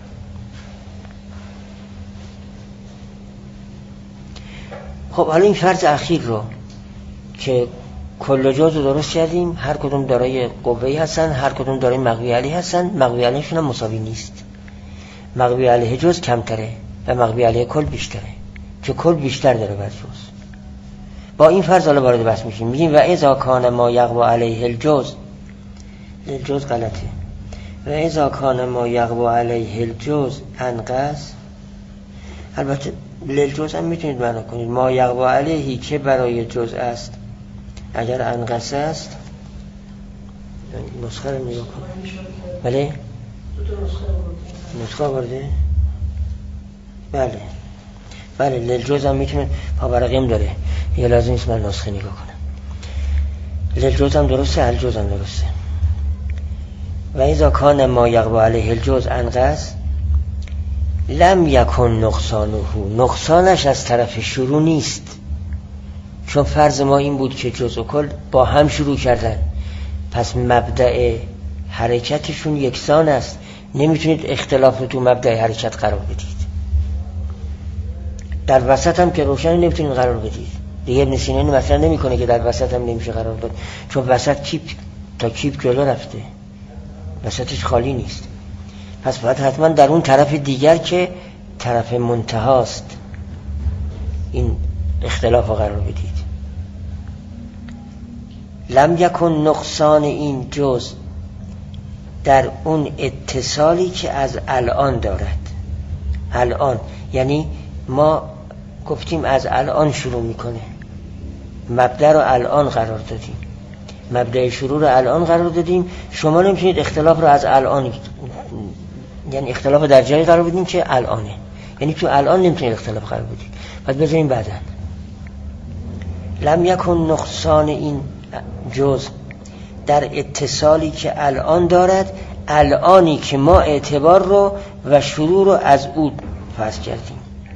خب حالا این فرض اخیر رو که کل جزء رو درست کردیم، هر کدوم دارای قوه‌ای هستن، هر کدوم دارای مغوی علیه هستن، مغوی علیهشون هم مساوی نیست. مغوی علیه جزء کمتره و مغوی علیه کل بیشتره، که کل بیشتر داره بر جزء. با این فرض حالا وارد بحث میشیم، میگیم و اذا کان ما یقوی علیه الجزء، الجزء غلطه، و اذا کان ما یقوی علیه الجزء انقص، البته للجزء هم میتونید معنا کنید ما یقوی علیه که برای جزء است اگر انقص است. نسخه رو نگاه کن. بله نسخه برده بله بله للجزء هم میتونه پاورقیم داره، یه لازم نیست من نسخه نگاه کنم. للجزء هم درسته، الجزء هم درسته. و اذا کان ما یقوی علیه الجزء انقص لم یکن نقصانه، نقصانش از طرف شروع نیست، چون فرض ما این بود که جزء و کل با هم شروع کردن، پس مبدأ حرکتشون یکسان است، نمیتونید اختلاف رو تو مبدأ حرکت قرار بدید. در وسط هم که روشن نمیتونید قرار بدید دیگه. ابن سینا مثلا نمیکنه که در وسط هم نمیشه قرار داد، چون وسط کیپ تا کیپ جلو رفته، وسطش خالی نیست. پس باید حتما در اون طرف دیگر که طرف منتهاست این اختلاف رو قرار بدید. لم یکن نقصان این جزء در اون اتصالی که از الان دارد. الان یعنی ما گفتیم از الان شروع میکنه، مبدأ رو الان قرار دادیم، مبدأ شروع رو الان قرار دادیم. شما نمیتونید اختلاف رو از الان، یعنی اختلاف در جایی قرار بدین که الانه، یعنی تو الان نمیتونید اختلاف قرار بدید، باید بذاریم بعداً. لم یکن نقصان این جزء در اتصالی که الان دارد، الانی که ما اعتبار رو و شروع رو از او فرض کردیم.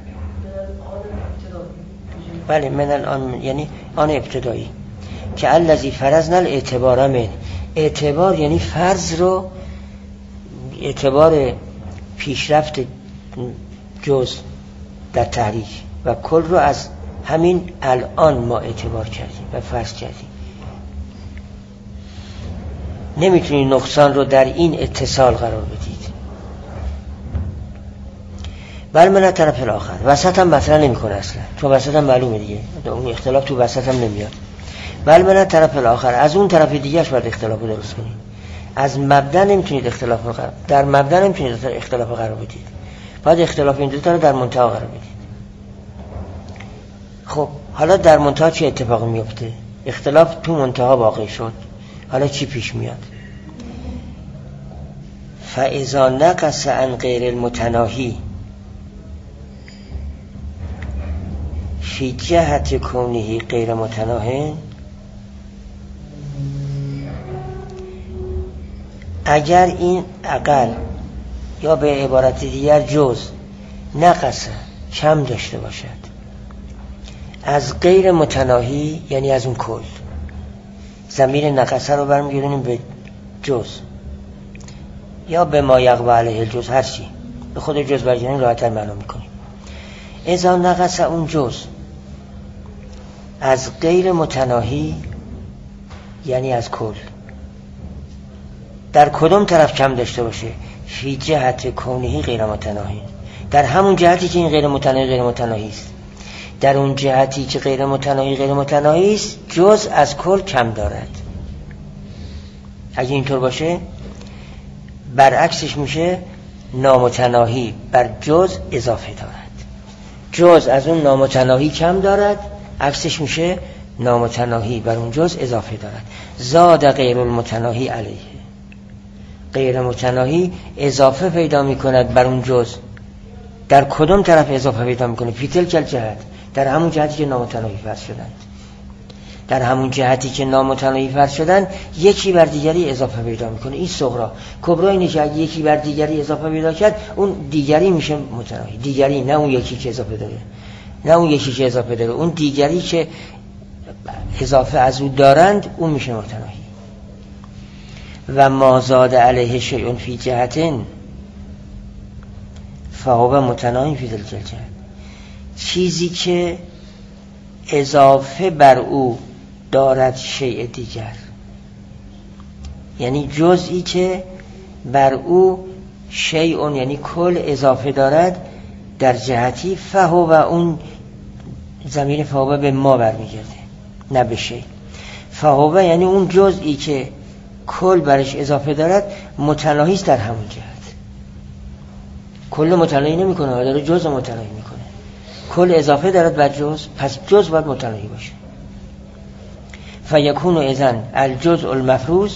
بله من الان یعنی آن ابتدایی که الذی فرضنا الاعتبار من، اعتبار یعنی فرض رو، اعتبار پیشرفت جزء در تحریک و کل رو از همین الان ما اعتبار کردیم و فرض کردیم. نمیتونید نقصان رو در این اتصال قرار بدید. بل من طرف الاخر، وسط هم مطرح نمیکنه اصلا، چون وسط هم معلومه دیگه، اون اختلاف تو وسط هم نمیاد. بل من طرف الاخر، از اون طرف دیگهش باید اختلاف رو درست کنید. از مبدأ نمیتونید اختلاف رو قرار، در مبدأ نمیتونید اختلاف رو قرار بدید، باید اختلاف این دو تا رو در منتها قرار بدید. خب حالا در منتها چه اتفاقی میفته؟ اختلاف تو منتها واقع شد، حالا چی پیش میاد؟ فاذا نقص عن غیر المتناهی فی جهت کونه غیر متناهی، اگر این اقل یا به عبارت دیگر جزء نقص کم داشته باشد از غیر متناهی یعنی از اون کل. ضمیر نقصه رو برمیگردونیم به جز یا به ما یغبا علیه الجز، هر چی به خود جز برگردونیم راحت‌تر معنا میکنیم. اذا نقصه اون جز از غیر متناهی یعنی از کل، در کدوم طرف کم داشته باشه؟ فی جهت کونهی غیر متناهی، در همون جهتی که این غیر متناهی غیر متناهی است، در اون جهتی که غیر متناهی غیر متناهی است جز از کل کم دارد. اگه اینطور باشه برعکسش میشه نامتناهی بر جز اضافه دارد. جز از اون نامتناهی کم دارد، عکسش میشه نامتناهی بر اون جز اضافه دارد. زاد غیر المتناهی علیه، غیر متناهی اضافه پیدا میکند بر اون جز. در کدوم طرف اضافه پیدا میکنه؟ فی تلک الجهت، در همون جهتی که نامتناهی فرض شدند. در همون جهتی که نامتناهی فرض شدن یکی بر دیگری اضافه پیدا میکنه. این صغرا. کبرا اینه که اگه یکی بر دیگری اضافه پیدا کرد اون دیگری میشه متناهی. دیگری، نه اون یکی که اضافه داره، نه اون یکی که اضافه داره، اون دیگری که اضافه از او دارند اون میشه متناهی. و ما زاد علیه شیء فی جهتن فهو متناهی فی تلک الجهت، چیزی که اضافه بر او دارد شیء دیگر، یعنی جزئی که بر او شیء یعنی کل اضافه دارد در جهتی، فهو و اون ضمیر فهو به ما برمیگرده نه به شیء. فهو یعنی اون جزئی که کل برش اضافه دارد متناهی است در همون جهت. کل متناهی نمی کنه، داره جز متناهی میکنه. کل اضافه دارد بر جز، پس جز باید متناهی باشه. فیکون اذن الجزء المفروض،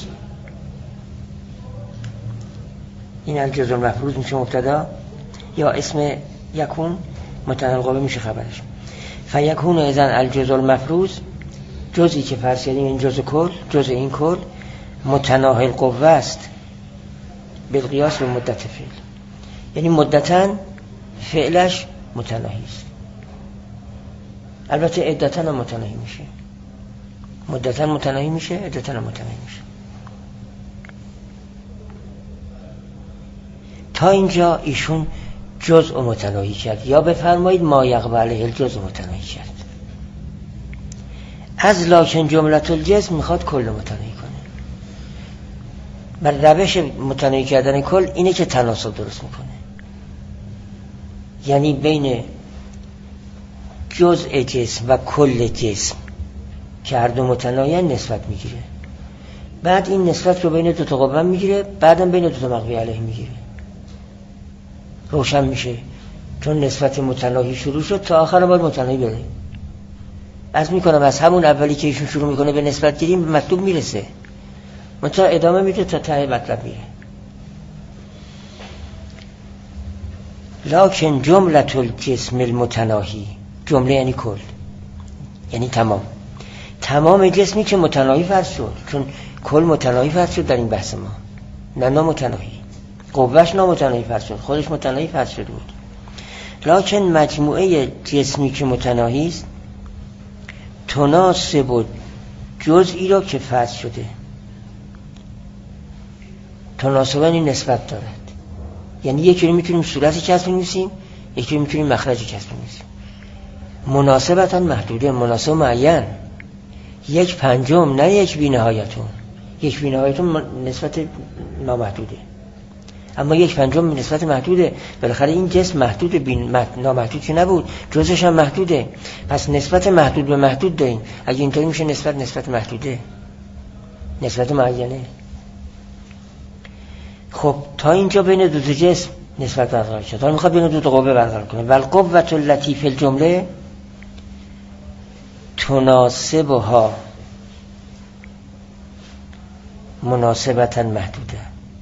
این الجزء المفروض میشه مبتدا یا اسم یکون متناهی القوه میشه خبرش. فیکون اذن الجزء المفروض، جزئی که فرض کردیم این جزء کل، جزء این کل متناهی القوه است بالقیاس به مدت فعل، یعنی مدتاً فعلش متناهی است. البته عدتاً هم متناهی میشه، مدتاً متناهی میشه، عدتاً هم متناهی میشه. تا اینجا ایشون جزء متناهی کرد، یا بفرمایید ما یغبا علیه الجزء متناهی کرد. از لکن جملة الجسم میخواد کل متناهی کنه. بر روش متناهی کردن کل اینه که تناسب درست میکنه، یعنی بین جزء جسم و کل جسم که هر دو متناهی نسبت میگیره، بعد این نسبت رو بین دو تا قوه میگیره، بعدم بین دو تا مقوی علیه میگیره. روشن میشه چون نسبت متناهی شروع شد تا آخر باید متناهی بره. از میکنم از همون اولی که ایشون شروع میکنه به نسبت گیری مطلوب میرسه، منتها ادامه میده تا ته مطلب میره. لکن جملة الجسم المتناهی، جمله یعنی کل، یعنی تمام تمام جسمی که متناهی فرض شد، چون کل متناهی فرض شد در این بحث ما، نه نامتناهی. قوهش نامتناهی فرض شد، خودش متناهی فرض شده بود. لکن مجموعه جسمی که متناهی است تناسب جزئی را که فرض شده، تناسباً این نسبت دارد. یعنی یکی رو میتونیم صورتی کسب بنویسیم، یکی رو میتونیم مخرجی کسب بنویسیم. مناسبتاً محدوده، مناسب معین، یک پنجم نه یک بی نهایتون. یک بی نهایتون نسبت نامحدوده، اما یک پنجم نسبت محدوده. بالاخره این جسم محدود، بین نامحدود که نبود، جزش هم محدوده، پس نسبت محدود به محدود داریم. اگه اینطوری میشه نسبت نسبت محدوده، نسبت معینه. خب تا اینجا بین دو تا جسم نسبت برقرار شد، حالا میخواد بین دو تا قوه برقرار کنه. والقوة التي فی الجمله تناسبها مناسبتا محدوده.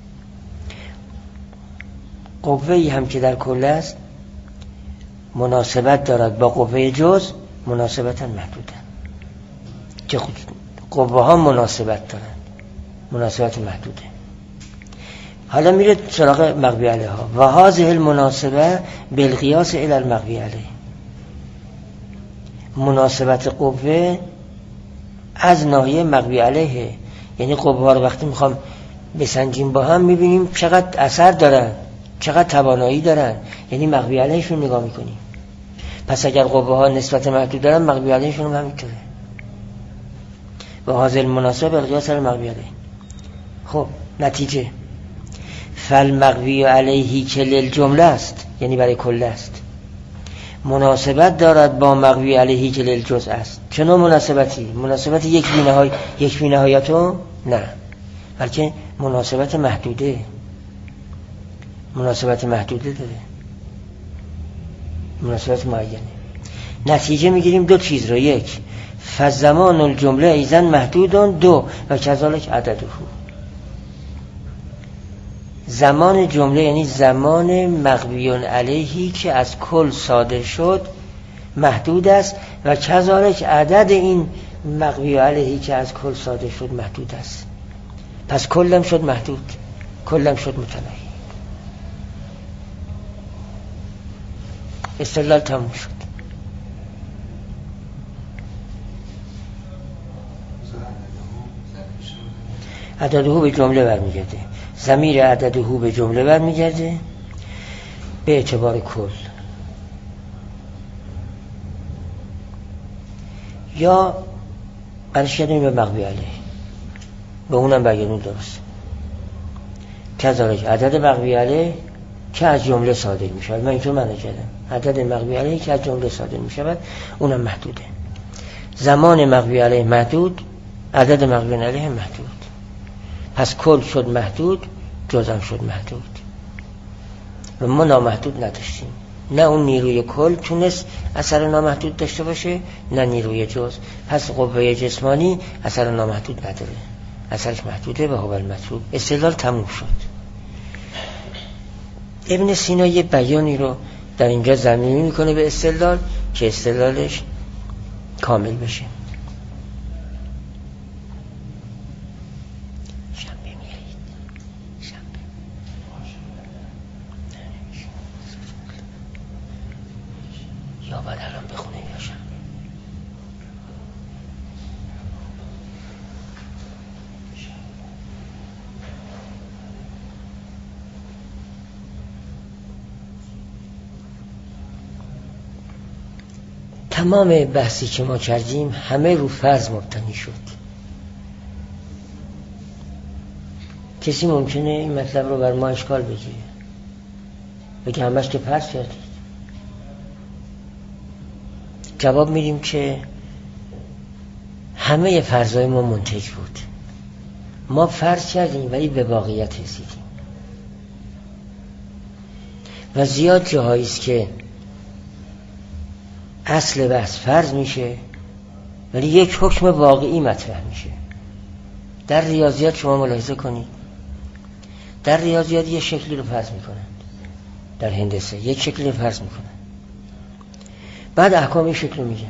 قوه‌ای هم که در کل است مناسبت دارد با قوه جز مناسبتا محدوده. که قوه ها مناسبت دارند، مناسبت محدوده. حالا میره سراغ مقوی علیه ها. و هذه المناسبه بالقیاس الی المقوی علیه، مناسبت قوه از ناحیه مقوی علیه، یعنی قوه ها رو وقتی میخوام بسنجیم با هم میبینیم چقدر اثر دارن، چقدر توانایی دارن، یعنی مقوی علیهشون نگاه میکنیم. پس اگر قوه ها نسبت محدود دارن مقوی علیهشون هم همینطوره. و حاضر مناسب القیاس المقوی علیه. خب نتیجه فالمقوی علیهی که للجمله است، یعنی برای کل است، مناسبت دارد با مقوی علیهی که للجزء است. چه نوع مناسبتی؟ مناسبت یک بینهای یک بینهایتو؟ نه، بلکه مناسبت محدوده. مناسبت محدوده داره، مناسبت معینه. نتیجه میگیریم دو چیز رو، یک فزمان الجمله ایزن محدودون، دو و کذالک عدده. زمان جمله یعنی زمان مقوی علیهی که از کل صادر شد محدود است و کذالک عدد این مقوی علیهی که از کل صادر شد محدود است. پس کلم شد محدود، کلم شد متناهی. استدلال تموم شد. عدده به جمله برمیگرده، ضمیر عدده به جمله برمیگرده به اعتبار کل، یا برشگردیم به مقوی علیه، به اونم برگردیم درست. کذالک عدد مقوی علیه که از جمله صادر می شود، من اینطور معنی کردم، عدد مقوی علیه که از جمله صادر می شود اونم محدوده. زمان مقوی علیه محدود، عدد مقوی علیه محدود. پس کل شد محدود، جزم شد محدود و ما نامحدود نداشتیم. نه اون نیروی کل تونست اثر نامحدود داشته باشه، نه نیروی جز. پس قوه جسمانی اثر نامحدود نداره، اثرش محدوده و هو المطلوب. استدلال تموم شد. ابن سینا یه بیانی رو در اینجا ضمیمی میکنه به استدلال که استدلالش کامل بشه. یا باید الان بخونه یاشم. تمام بحثی که ما کردیم همه رو فرض مبتنی شد. کسی ممکنه این مطلب رو بر ما اشکال بگیره، بگه همش که فرض کردید. جواب میدیم که همه فرضای ما منتج بود. ما فرض کردیم ولی به واقعیت رسیدیم و زیاد جاهایی است که اصل بحث فرض میشه ولی یک حکم واقعی مطرح میشه. در ریاضیات شما ملاحظه کنید، در ریاضیات یک شکلی رو فرض میکنند، در هندسه یک شکلی رو فرض میکنند، بعد احکام این شکل رو میگن،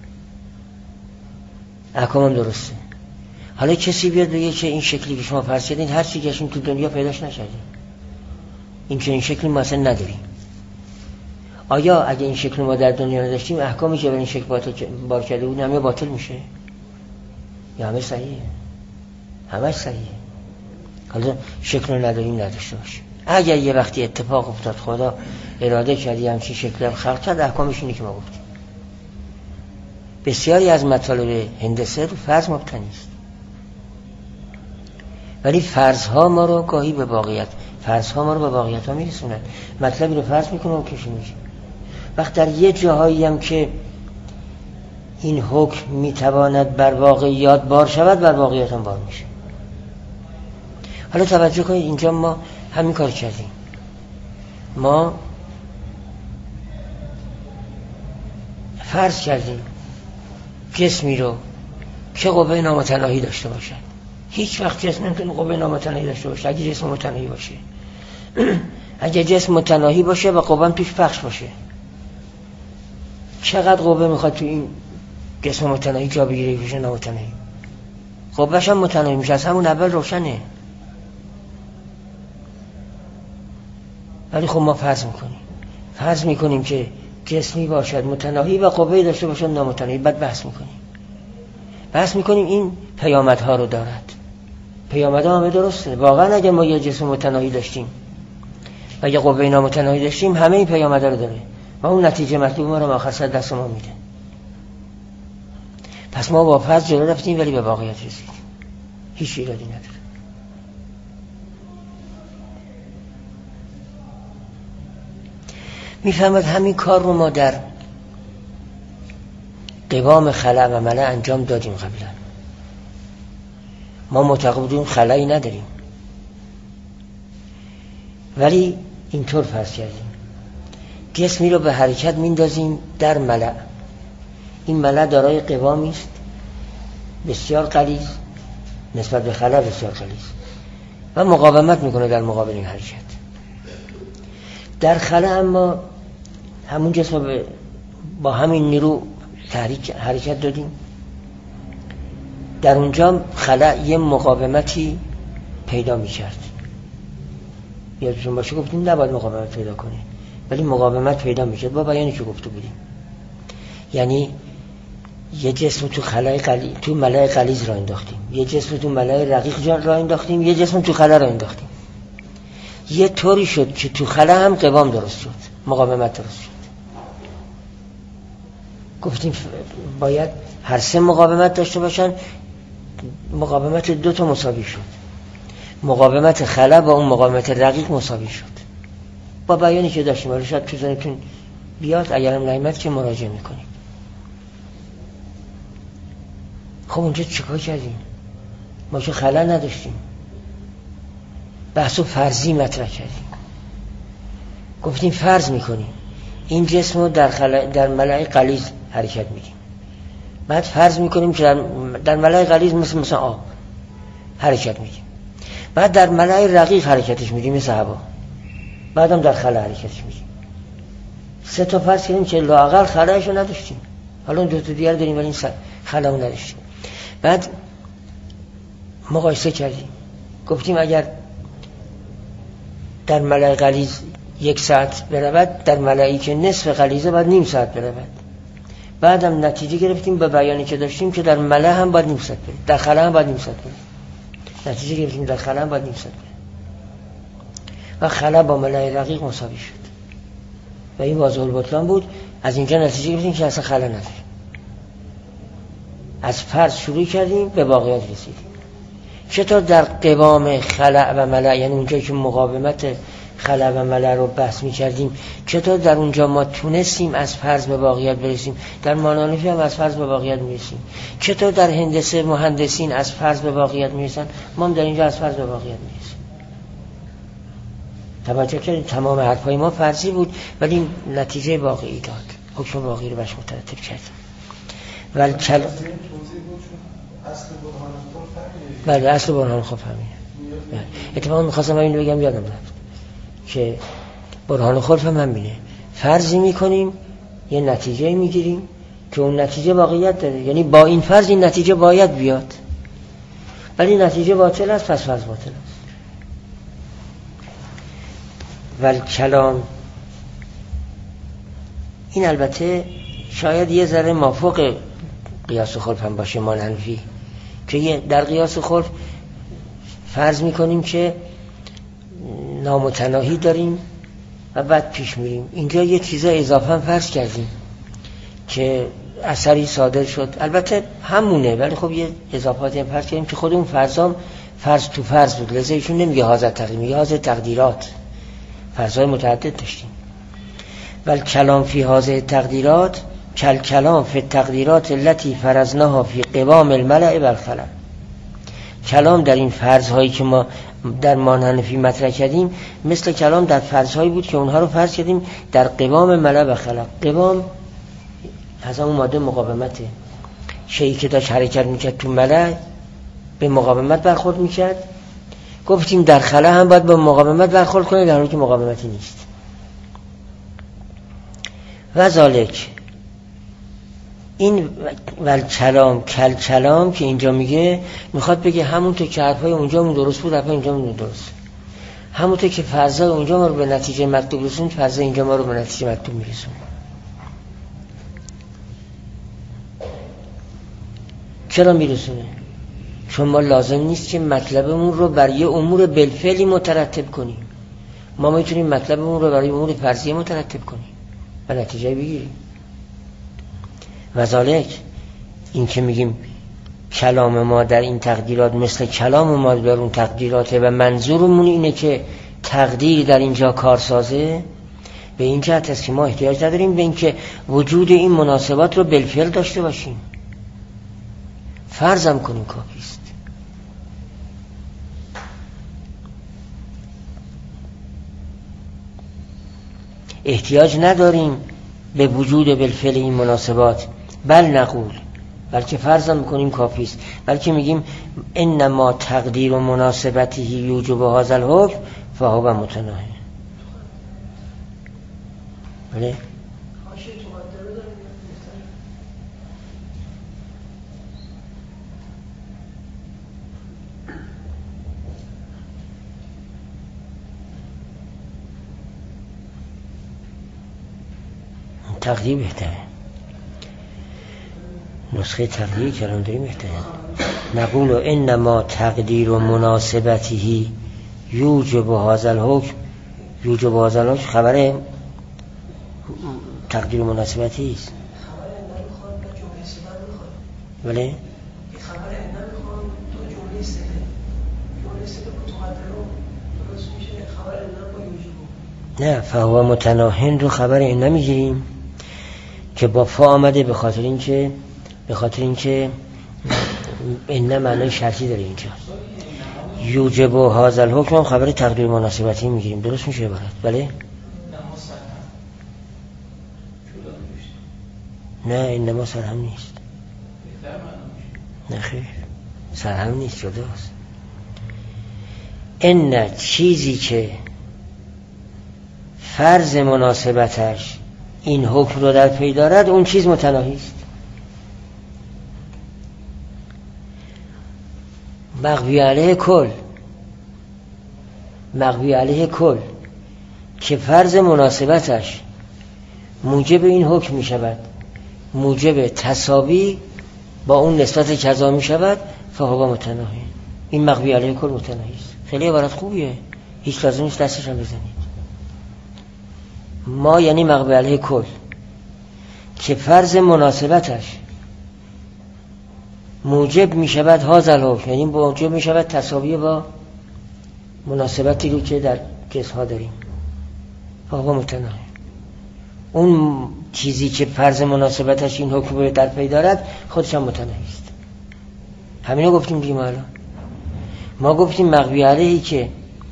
احکام هم درسته. حالا کسی بیاد بگه که این شکلی که شما فرض کردین هر چی گشتیم تو دنیا پیداش نشدیم، این که این شکلی ما اصلا نداریم. آیا اگه این شکل ما در دنیا نداشتیم احکامی که بر این شکل بار کرده بود همه باطل میشه یا همه صحیحه؟ همه صحیحه. حالا شکل رو نداریم نداشته باشیم. اگر یه وقتی اتفاق افتاد خدا اراده کردی همچین شکل هم خلق کرد، احکامش اینه که ما گفتیم. بسیاری از مطالب هندسه رو فرض مبتنی است، ولی فرضها ما رو گاهی به واقعیت فرضها ما رو به واقعیت ها میرسونن. مطلبی رو فرض میکنه و کشی میشه. وقت در یه جاهایی هم که این حکم میتواند بر واقعیات بار شود، بر واقعیت هم بار میشه. حالا توجه کنید، اینجا ما همین کار کردیم. ما فرض کردیم جسمی رو که قوه نامتناهی داشته باشد. هیچ وقت جسم نمیتونه قوه نامتناهی داشته باشه اگه جسم متناهی باشه. اگه جسم متناهی باشه و قوه هم توش پخش باشه، چقدر قوه میخواد تو این جسم متناهی جا بگیره بشه نامتناهی؟ قوهش هم متناهی میشه، از همون اول روشنه. ولی خب ما فرض میکنیم فرض میکنیم که جسمی باشد متناهی و قوه‌ای داشته باشد نامتناهی. بعد بحث میکنیم بحث میکنیم این پیامدها رو دارد. پیامدها همه درسته. واقعا اگر ما یه جسم متناهی داشتیم و یه قوه نامتناهی داشتیم همه این پیامدها رو داره و اون نتیجه مطلوب ما رو آخر سر دست ما میده. پس ما با فرض جلو رفتیم ولی به واقعیت رسیدیم. هیچ ایرادی نداره. میفهمد همین کار رو ما در قوام خلا و ملا انجام دادیم قبلا. ما معتقدیم خلایی نداریم ولی اینطور فرض کردیم جسمی رو به حرکت میندازیم در ملا. این ملا دارای قوامی است بسیار غلیظ نسبت به خلا بسیار غلیظ و مقاومت میکنه در مقابل این حرکت. در خلا اما همون جسم رو با همین نیرو تحریک حرکت دادیم. در اونجا خلا یه مقاومتی پیدا میکرد. یادتون باشه گفتیم نباید مقاومت پیدا کنه ولی مقاومت پیدا میکرد. با بیانی که گفته بودیم یعنی یه جسم تو خلای غلیظ تو ملای غلیظ را انداختیم، یه جسم تو ملای رقیق را انداختیم، یه جسم تو خلا را انداختیم. یه طوری شد که تو خلا هم قوام درست شد مقاومت درست شد. گفتیم باید هر سه مقاومت داشته باشن. مقاومت دو تا مساوی شد. مقاومت خلا با اون مقاومت رقیق مساوی شد با بیانی که داشتیم. ولی شاید تو ذهنتون بیاد اگرم نیامد که مراجعه میکنیم. خب اونجا چیکار کردیم؟ ما که خلا نداشتیم بحثو فرضی مطرح کردیم. گفتیم فرض میکنیم این جسم رو در, خلا... در ملای غلیظ حرکت میدیم. بعد فرض میکنیم که در, در ملای غلیظ مثل مثلا آب حرکت میدیم. بعد در ملای رقیق حرکتش میدیم مثل هوا. بعدم در خلا حرکتش میدیم. سه تا فرض کردیم که لااقل خلایشو نداشتیم. حالا اون دو تا دیگر داریم ولی این خلاو نداشتیم. بعد مقایسه کردیم گفتیم اگر در ملای غلیظ یک ساعت برود در ملایی که نصف غلیظه باید نیم ساعت برود. بعدم نتیجه گرفتیم به بیانی که داشتیم که در ملا هم باید نیم ساعت برود در خلا هم باید نیم ساعت برود. نتیجه گرفتیم در خلا هم باید نیم ساعت برود و خلا با ملای رقیق مساوی شد و این واضح البطلان بود. از اینجا نتیجه گرفتیم که اصلا خلا نداره. از فرض شروع کردیم به واقعیت رسیدیم. چطور در قوام خلا و ملا یعنی اونجایی که مقاومت خلا و ملا رو بحث می کردیم چطور در اونجا ما تونستیم از فرض به واقعیت برسیم. در مانانفی هم از فرض به واقعیت می رسیم. چطور در هندسه مهندسین از فرض به واقعیت می رسن ما هم در اینجا از فرض به واقعیت می رسیم. توجه کردید تمام حرفای ما فرضی بود ولی نتیجه واقعی داد. حکم واقعی رو بهش مترتب کرد. ولی کل... بله اصل برهان خب همینه. اتفاقا میخواستم اینو بگم یادم رفت که برهان خلف هم همینه. فرضی میکنیم یه نتیجه میگیریم که اون نتیجه واقعیت داره. یعنی با این فرض این نتیجه باید بیاد ولی نتیجه باطل است پس فرض باطل است. ولی کلام این البته شاید یه ذره مافوق قیاس خلف هم باشه ماننفی که در قیاس خلف فرض میکنیم که نامتناهی داریم و بعد پیش میریم. اینجا یه چیزا اضافه هم فرض کردیم که اثری صادر شد. البته همونه ولی خب یه اضافاتی هم فرض کردیم که خود اون فرضام فرض تو فرض بود. لذا ایشون نمیگه حاضر تقدیر میگه حاضر تقدیرات. فرضای متعدد داشتیم. ولی کلام فی حاضر تقدیرات کل کلام فی تقدیرات التي فرضناها فی قوام الملأ والخلا. کلام در این فرض‌هایی که ما در مانحنفی مطرح کردیم مثل کلام در فرض‌هایی بود که اونها رو فرض کردیم در قوام ملأ و خلا. قوام از همون ماده مقاومته. شیئی که داشت حرکت میکرد تو ملأ به مقاومت برخورد میکرد. گفتیم در خلا هم باید با مقاومت برخورد کنه در حالی که مقاومتی نیست. و ذالک این ول کلام کل کلام که اینجا میگه میخواد بگه همونطور که حرفای اونجا مون درست بود حرفای اینجا مون درست. همونطور که فرضای اونجا ما رو به نتیجه مطلوب رسوند فرضای اینجا ما رو به نتیجه مطلوب میرسون. چرا میرسونه؟ چون ما لازم نیست که مطلبمون رو بر یه امور بالفعلی مترتب کنیم. ما میتونیم مطلبمون رو برای امور فرضیه مترتب کنیم و نتیجه بگیریم. وذالک این که میگیم کلام ما در این تقدیرات مثل کلام ما در اون تقدیراته و منظورمون اینه که تقدیر در اینجا کارسازه، به این جهت است که ما احتیاج نداریم به این که وجود این مناسبات رو بالفعل داشته باشیم، فرضم کنیم کافیست. احتیاج نداریم به وجود بالفعل این مناسبات، بل نقول، بلکه فرضم کنیم کافیست، بلکه میگیم انما تقدیر و مناسبته یوجب هذا الحکم فهو متناهی. بله تقدیر بهتره، نسخه تقدیر کلام داریم بهتره. نقول انما تقدیر و مناسبته یوجب هذا الحکم، یوجب هذا الحکم خبر تقدیر و مناسبتی است. بله خبر نمیخوام تو جمله سه جمله سه تو تقدر درست میشه، خبر نه با یوجب نه فهو متناهن رو خبر این نمیگیریم که با فا آمده، به خاطر اینکه به خاطر اینکه این معنی شرطی داره اینجا. یوجب و هذا الحکم خبر تقدیر مناسبتی میگیریم، درست میشه عبارت؟ بله نه اینما سرهم نیست، نه خیر سرهم نیست، جداست. این چیزی که فرض مناسبتش این حکم رو در پی دارد اون چیز متناهی است. مغوی علیه کل، مغوی علیه کل که فرض مناسبتش موجب این حکم می شود، موجب تساوی با اون نسبت کذا می شود، فهو متناهی. این مغوی علیه کل متناهی است. خیلی عبارت خوبیه، هیچ لازم نیست دستش هم بزنید. ما یعنی مغوی علیه کل که فرض مناسبتش موجب می شود هذا الحکم، یعنی موجب می شود تساوی با مناسبتی رو که در کسها داریم، فهو متناهی. اون چیزی که فرض مناسبتش این حکم رو در پی دارد خودش هم متناهی است. همینو گفتیم دیگه. ما الان ما گفتیم مغوی علیهی که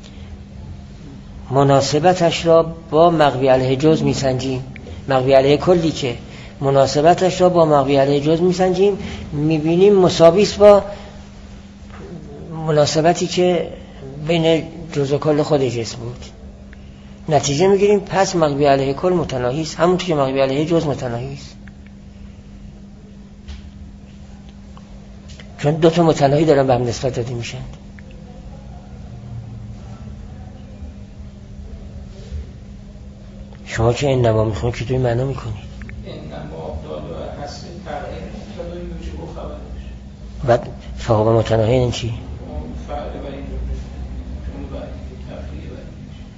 مناسبتش را با مغوی علیه جز میسنجیم، مغوی علیه کلی که مناسبتش را با مغوی علیه جز میسنجیم، میبینیم مساویس با مناسبتی که بین جز و کل خود جسم بود. نتیجه میگیریم پس مغوی علیه کل متناهی است، همونطور که مغوی علیه جز متناهی است. چون دو تا متناهی دارن به هم نسبت داده میشن. شما که این نما میخونید که توی معنا میکنید این نما دال و حسب تغییر مبتدا یوجب و خبر میشه. بعد فهو متناهی این چی؟ فعل و این جمله بعد تفریع بعد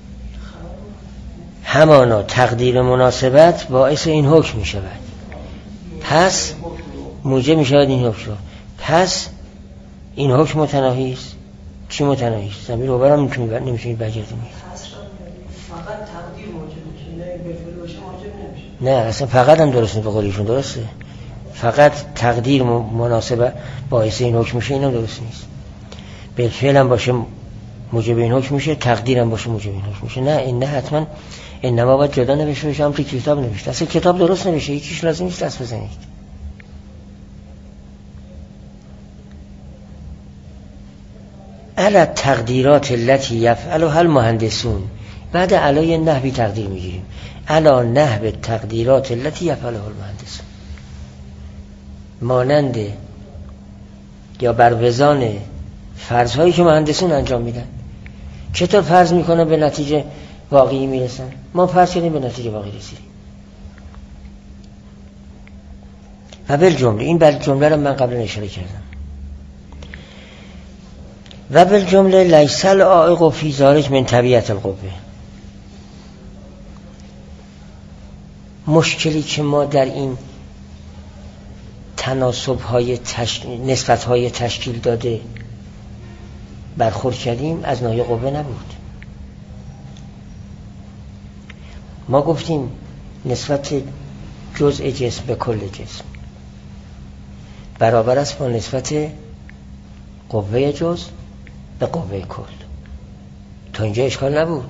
همانا تقدیر مناسبت باعث این حکم میشود، پس موجب میشود این حکم. پس این حکم متناهی است. چی متناهی است؟ زمین رو برام نمیتونید برگردید. فقط تقدیر موجب میشه، نه بالفعل باشه موجب نمیشه. نه اصلا فقط هم درست نیست، به قولیشون درسته. فقط تقدیر مناسبه باعث این حکم میشه، اینم درست نیست. بالفعل هم باشه موجب این حکم میشه، تقدیر هم باشه موجب این حکم میشه. نه این نه حتما انما باید جدا نوشته بشه، هم توی کتاب نوشته. اصلا کتاب درست نوشته، هیچیش لازم نیست دست بزنید. علی تقدیرات التي یفعلها المهندسون، بعد علای نحوی تقدیر میگیریم، علی نحو تقدیرات التي یفعلها المهندسون، مانند یا بر وزان فرض هایی که مهندسون انجام میدن. چطور فرض میکنن به نتیجه واقعی میرسن؟ ما فرض کردیم به نتیجه واقعی رسیدیم. و بالجمله، این بل جمله رو من قبلا اشاره کردم، و بالجمله لیس العائق فی ذلک من طبیعت القوه. مشکلی که ما در این تناسب‌های تش... نسبت‌های تشکیل داده برخورد کردیم از ناحیه قوه نبود. ما گفتیم نسبت جزء جسم به کل جسم برابر است با نسبت قوه جزء به قوه کل. تا اینجا اشکال نبود.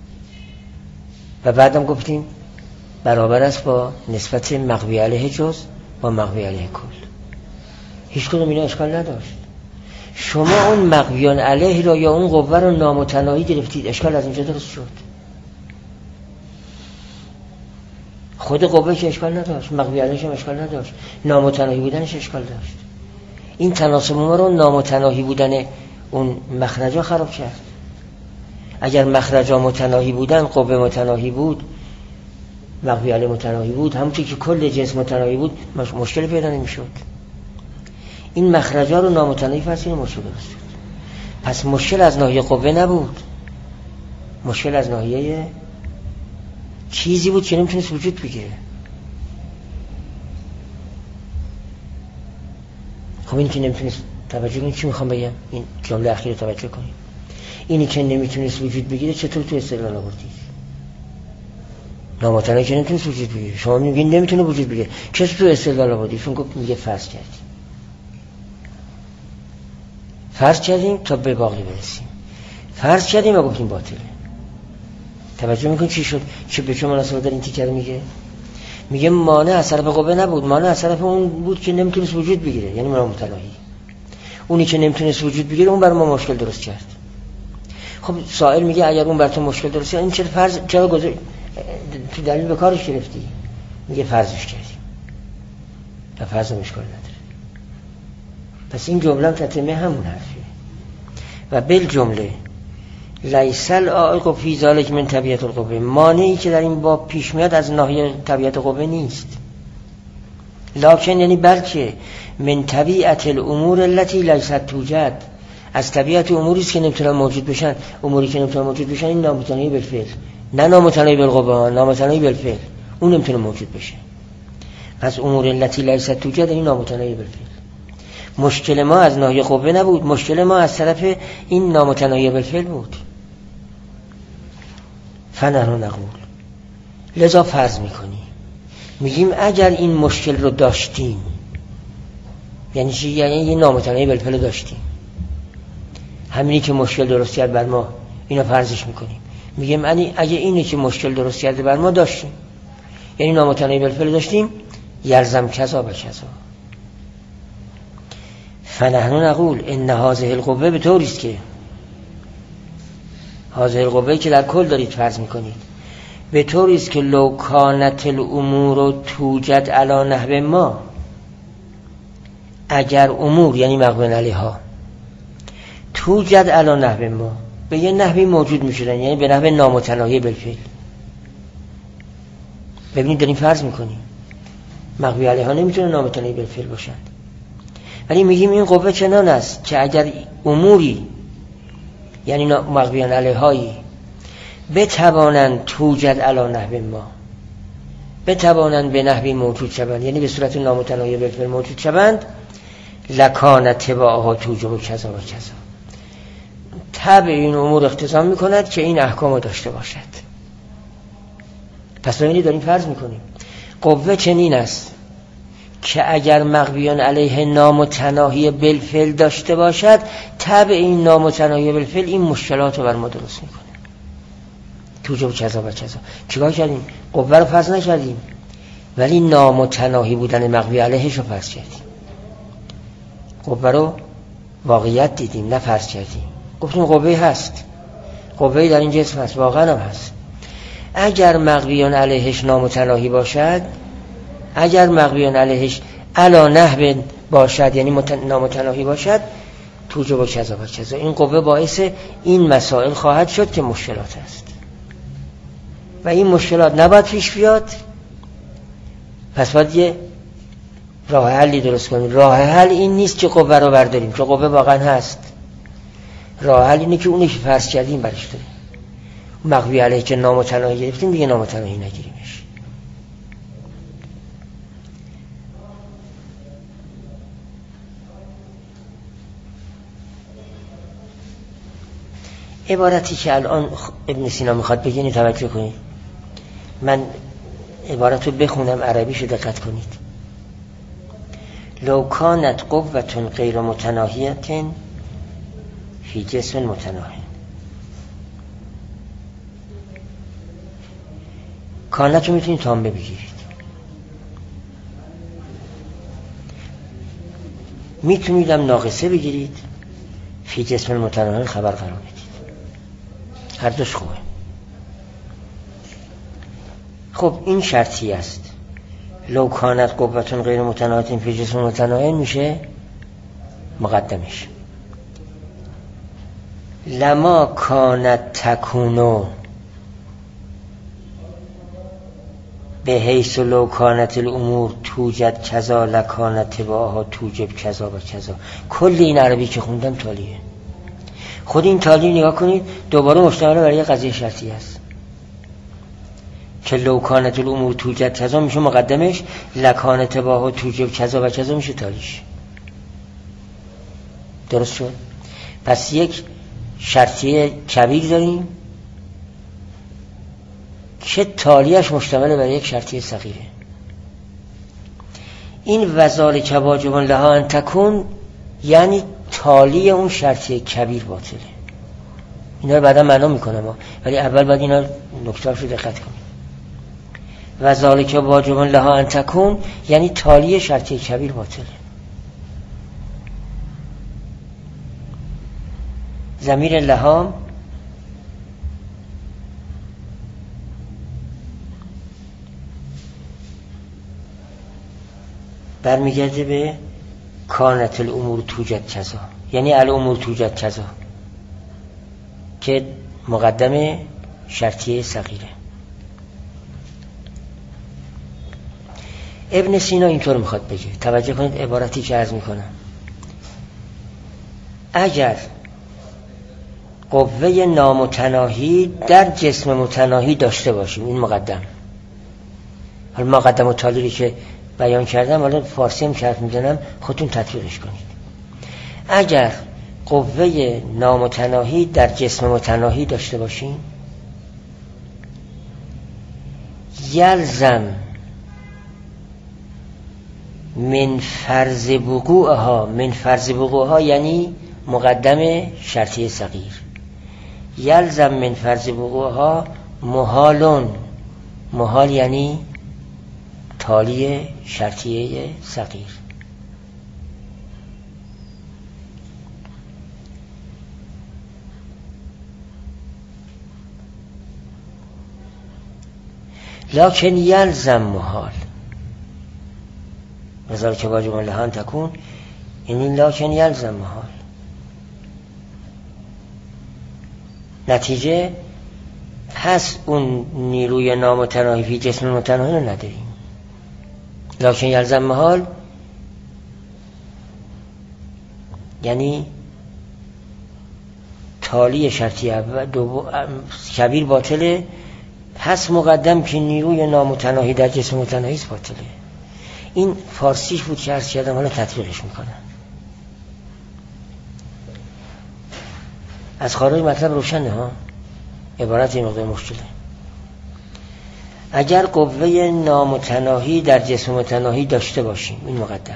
و بعدم گفتیم برابر است با نسبت مقوی علیه جزء با مقوی علیه کل. هیچ کدوم اینا اشکال نداشت. شما اون مقویان علیه را یا اون قوه رو نامتناهی گرفتید، اشکال از اینجا درست شد. خود قوه که اشکال نداشت، مقوی علیهش هم اشکال نداشت، نامتناهی بودنش اشکال داشت. این تناسب ما رو نامتناهی بودن اون مخرجا خراب کرد. اگر مخرجا متناهی بودن، قوه متناهی بود، مقوی علیه متناهی بود، همونطور که کل جسم متناهی بود، مشکل پیدا نمی‌شد. این مخرجا رو نامتناهی فرسین مشکل درست شد. پس مشکل از ناحیه قوه نبود، مشکل از ناحیه چیزی بود که نمیتونست وجود بگیره. خب این که نمیتونست، توجه کنید چی میخوام بگم، این جمله اخیر رو توجه کنید. اینی که نمیتونست وجود بگیره چطور تو استدلال آوردید؟ نامتناهی که نمیتونست وجود بگیره، شما میگین نمیتونه وجود بگیره، چطور تو استدلال آوردید؟ چون گفت میگه فرض کردیم فرض کردیم تا به باقی برسیم، فرض کردیم و گفتیم باطله. توجه میکنید چی شد؟ چه به چه مناسبت داره این تیکر میگه؟ میگه مانع از طرف قوه نبود، مانع از طرف اون بود که نمیتونست وجود بگیره، یعنی نامتناهی. اونی که نمیتونست وجود بگیره اون برای ما مشکل درست کرد. خب سائل میگه اگر اون برای تو مشکل درست کرد، این چرا فرض چرا گذاشت تو دلیل به کارش گرفتی؟ میگه فرضش کردیم و فرض مشکل نداره. پس این جمله هم تتمه همون حرفیه. و بالجمله لیس العائق فی ذلک من طبیعت القوه، مانعی که در این باب پیش میاد از ناحیه طبیعت قوه نیست، لکن یعنی بلکه من طبیعت الامور التي لیست توجد، از طبیعت اموری است که نمیتونن موجود بشن. اموری که نمیتونن موجود بشن این نامتناهی بالفعل، نه نامتناهی بالقوه، نامتناهی بالفعل، اون نمیتونه موجود بشه. پس امور التي لیست توجد این نامتناهی بالفعل. مشکل ما از ناحیه قوه نبود، مشکل ما از طرف این نامتناهی بالفعل بود. فنحن نقول، لذا فرض میکنیم، میگیم اگر این مشکل رو داشتیم، یعنی چی؟ یعنی این نامتناهی بالفعل داشتیم، همینی که مشکل درست کرد بر ما، اینو فرضش میکنیم، میگیم اگه اینی که مشکل درست کرده بر ما داشتیم، یعنی نامتناهی بالفعل داشتیم، یلزم کذا و کذا. فنحن نقول ان هذه القوه، به طوری است که هذه القوه که در کل دارید فرض میکنید، به طوری است که لو کانت الامور توجد علی نحو ما، اگر امور یعنی مقبول علیها توجد علی نحو ما، به یه نحوی موجود میشدن، یعنی به نحو نامتناهی بالفعل. ببینید داریم فرض میکنیم مقبول علیها نمیتونه نامتناهی بالفعل باشند، ولی میگیم این قوه چنان است که اگر اموری یعنی مقبول علیهایی بتوانند توجد علی نحو ما، بتوانند به نحوی موجود شوند، یعنی به صورت نامتناهی بالفعل موجود شوند، لکان تبعها توجب کذا و کذا، تبع این امور اقتضا میکند که این احکام داشته باشد. پس ببینید داریم فرض میکنیم قوه چنین است که اگر مقبیان علیه نامتناهی بالفعل داشته باشد، تبع این نامتناهی بالفعل این مشکلات رو بر ما درست میکنه، توجب کذا و کذا. چیکار کردیم؟ قوه رو فرض نکردیم، ولی نامتناهی بودن مقبی علیهش رو فرض کردیم. قوه رو واقعیت دیدیم، نه فرض کردیم. گفتیم قوه هست، قوه در این جسم هست، واقعا هم هست. اگر مقبیان علیهش نامتناهی باشد، اگر مقبیان علیهش علا نحو باشد، یعنی نامتناهی باشد، توجب و کذا و کذا، این قوه باعث این مسائل خواهد شد که مشکلات است و این مشکلات نباید پیش بیاد. پس باید یه راه حلی درست کنیم. راه حل این نیست که قوه رو برداریم، که قوه واقعا هست. راه حل اینه که اونی که فرض کردیم برش داریم. مقوی علیه که نامتناهی گرفتیم دیگه نامتناهی نگیریمش. عبارتی که الان ابن سینا میخواد بگین توجه کنید. من عبارت رو بخونم عربیشو دقت کنید. لو کانت قوة غیر متناهیت فی جسم متناهی. کانت رو میتونید تام بگیرید، میتونید هم ناقصه بگیرید، فی جسم متناهی خبر قرار بدید. هر دوش خوبه. خب این شرطی است. لو کانت قوة غیر متناهیت فی جسم متناهی میشه مقدمش. لما کانت تکونو به حیث لو کانت الامور توجد کذا لکانت تباها توجب کذا و کذا. کل این عربی که خوندم تالیه. خود این تالی نگاه کنید، دوباره مشتمل برای یه قضیه شرطی است که لو کانت الامور توجد کذا میشه مقدمش، لکانت تباها توجب کذا و کذا میشه تالیش. درست شد؟ پس یک شرطیه کبیر داریم که تالیش مشتمل بر یک شرطیه صغیره. این وذالک واجب لها ان تکون یعنی تالی اون شرطیه کبیر باطله. اینا رو بعدا معلوم میکنم، ولی اول باید اینا نکته‌اش رو دقت کنید. وذالک واجب لها ان تکون یعنی تالی شرطیه کبیر باطله. ضمیر لها برمیگرده به کانت الامور توجد کذا، یعنی الامور توجد کذا که مقدم شرطیه صغیره. ابن سینا اینطور میخواد بگه، توجه کنید عبارتی که عرض میکنم. اگر قوه نامتناهی در جسم متناهی داشته باشیم، این مقدم، حالا مقدم و تالیری که بیان کردم حالا فارسی هم شرط میزنم خودتون تطبیقش کنید. اگر قوه نامتناهی در جسم متناهی داشته باشیم، یلزم من فرض وقوعها، من فرض وقوعها یعنی مقدم شرطیه صغیر، یلزم من فرض وقوعها محالون، محال یعنی تالی شرطیه صغیر. لکن یلزم محال مثلا که واجب لها ان تکون یعنی لکن یلزم محال. نتیجه پس اون نیروی نامتناهی فی جسم متناهی رو نداریم. لکن یلزم محال یعنی تالی شرطی اول کبیر باطله، پس مقدم که نیروی نامتناهی در جسم متناهی است باطله. این فارسیش بود که عرض کردم، حالا تطبیقش میکنم. از خارج مطلب روشنه ها، عبارت این مقدار مشکله. اگر قوه نامتناهی در جسم متناهی داشته باشیم، این مقدم،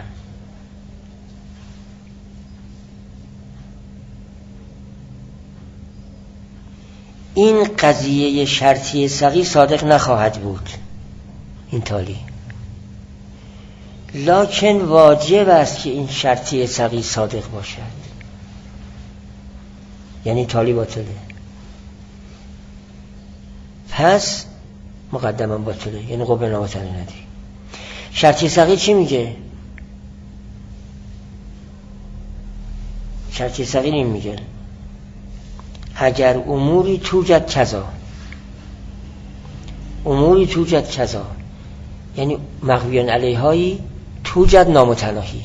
این قضیه شرطی صغیر صادق نخواهد بود، این تالی. لکن واجب است که این شرطی صغیر صادق باشد، یعنی تالی باطله، پس مقدمم باطله، یعنی قوه نامتناهی نداری. شرطی صغیر چی میگه؟ شرطی صغیر این میگه اگر اموری توجد کذا، اموری توجد کذا یعنی مقویان علیهایی توجد نامتناهی.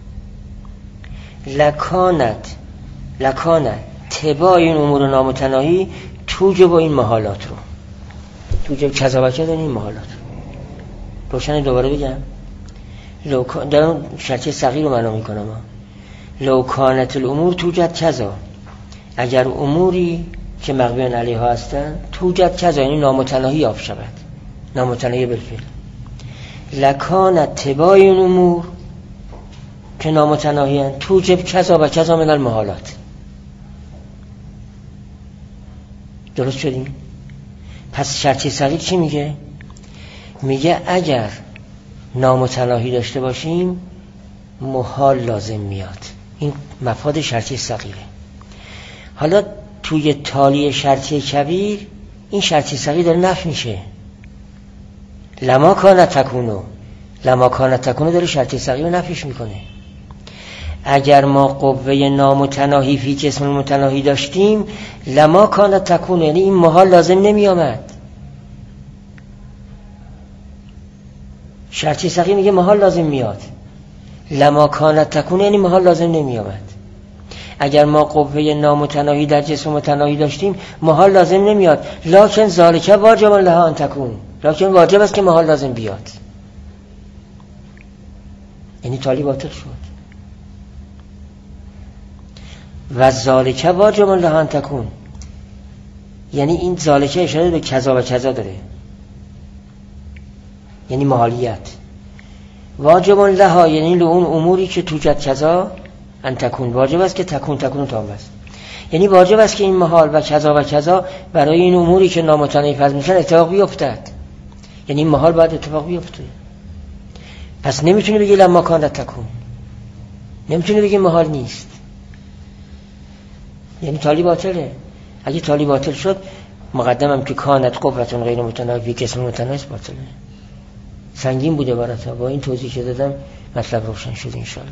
لکانت لکانت تبا این امور نامتناهی توجب این محالات رو، توجب کذا و کذا این محالات رو. روشن؟ دوباره بگم لو دارم شرطی صغیر رو معنا میکنم. لو کانت الامور توجد کذا، اگر اموری که مغبون علیها هستن توجد کذا یعنی نامتناهی یافت شود، نامتناهی بالفعل. لکانت تبا این امور که نامتناهی هستند توجب کذا و کذا من المحالات. درست شدیم؟ پس شرطی صغیر چی میگه؟ میگه اگر نامتناهی داشته باشیم محال لازم میاد. این مفاد شرطی صغیره. حالا توی تالی شرطی کبیر این شرطی صغیر داره نفی میشه. لما کانت تکونو، لما کانت تکونو داره شرطی صغیر رو نفیش میکنه. اگر ما قوه نامتناهی فی جسم متناهی داشتیم لما کانت تکونو، یعنی این محال لازم نمی آمد. شرطی صغیر میگه محال لازم میاد، لما کانت تکونو یعنی محال لازم نمی آمد. اگر ما قوه نامتناهی در جسم متناهی داشتیم محال لازم نمیاد، لکن ذالک واجب لها ان تکون، لکن واجب است که محال لازم بیاد. یعنی تالی باطل شد. و ذالک واجب لها ان تکون، یعنی این ذالک اشاره به کذا و کذا داره، یعنی محالیت. واجب لها یعنی لون اموری که توجد کذا ان تکون، واجب است که تکون تکون تام است. یعنی واجب است که این محال و کذا و کذا برای این اموری که نامتناهی فرض میشن اتفاق بیفتد. یعنی این محال باید اتفاق بیفته. پس نمیتونی بگی لما کانت تکون، نمیتونی بگی محال نیست، یعنی تالی باطله. اگه تالی باطل شد مقدمم که کانت قوتون غیر متناهی فی جسم متناهی باطله. سنگین بوده برات، با این توضیح که دادم مطلب روشن شد انشالله.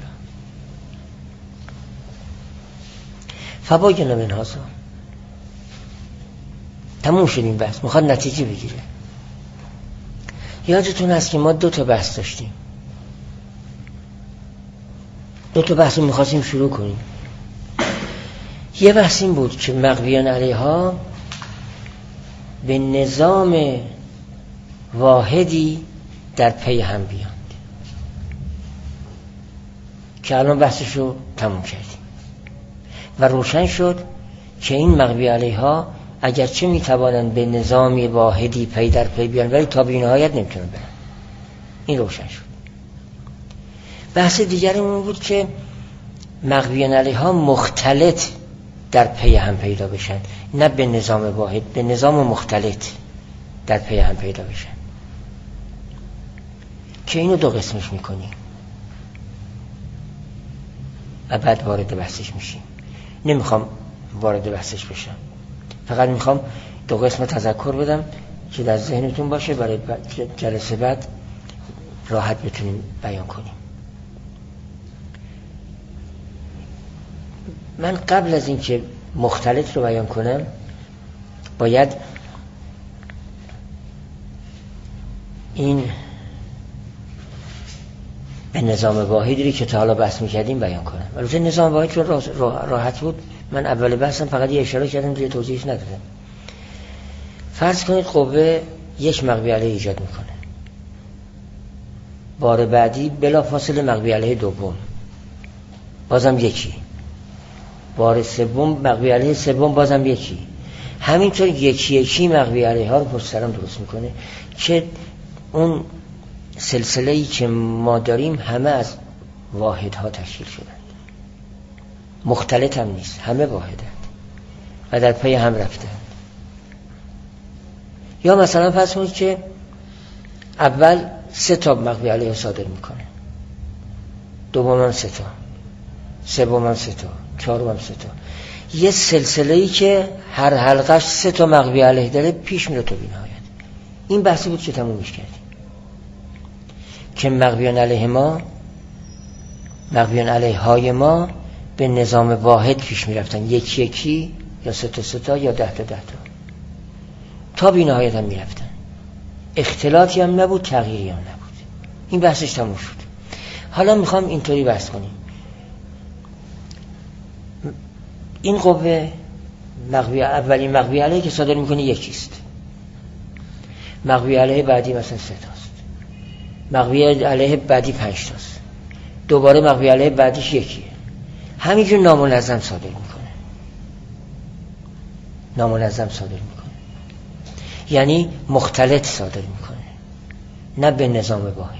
فباین من هذا، تموم شد این بحث، میخواد نتیجه بگیره. یادتون هست که ما دو تا بحث داشتیم، دو تا بحث رو میخواستیم شروع کنیم. یه بحث این بود که مغویان علیها به نظام واحدی در پی هم بیاند، که الان بحثش رو تموم کردیم و روشن شد که این مغوی علیها اگرچه میتوانند به نظامی واحدی پی در پی بیان ولی تا به نهایت نمیتونن برن. این روشن شد. بحث دیگرمون بود که مغویان علیها مختلط در پی هم پیدا بشن، نه به نظام واحد، به نظام مختلط در پی هم پیدا بشن، که اینو دو قسمش میکنیم و بعد وارد بحثش میشیم. نمیخوام وارد بحثش بشم، فقط میخوام دو قسم تذکر بدم که در ذهنتون باشه، برای جلسه بعد راحت بتونیم بیان کنیم. من قبل از این که مختلط رو بیان کنم باید این به نظام واحدی که تا حالا بحث میکردیم بیان کنم. البته نظام واحد چون راحت بود من اول بحثم فقط یه اشاره کردم، دیگه توضیحش ندادم. فرض کنید قوه یک مغوی علیه ایجاد میکنه، بار بعدی بلا فاصله مغوی علیه دوم، بازم یکی، بار سوم مغوی علیه سوم، بازم یکی، همینطور یکی یکی مغوی علیه ها رو پشت سرم درست میکنه که اون سلسله‌ای که ما داریم همه از واحدها تشکیل شدند، مختلط هم نیست، همه واحدند و در پی هم رفتند. یا مثلا فرض کنید که اول سه تا مغوی علیه صادر میکنه، دوم هم سه تا، سوم هم سه تا، چهارم هم سه تا، یه سلسله‌ای که هر حلقش سه تا مغوی علیه داره پیش میره تا بی‌نهایت. این بحثی بود که تمومش کردیم که مغویان علیه ما، مغویان علیه های ما به نظام واحد پیش می رفتن، یکی یکی یا سه تا سه تا یا ده تا ده تا تا بی نهایت هم می رفتن، اختلاطی هم نبود، تغییری هم نبود. این بحثش تموم شد. حالا میخوام اینطوری بحث کنیم. این قوه مقوی اولین مقوی علیه که صادر میکنه یکیست، مقوی علیه بعدی مثلا سه تاست، مقوی علیه بعدی پنج تاست، دوباره مقوی علیه بعدیش یکیه. همینجور نامنظم صادر میکنه، نامنظم صادر میکنه، یعنی مختلط صادر میکنه، نه به نظام واحد.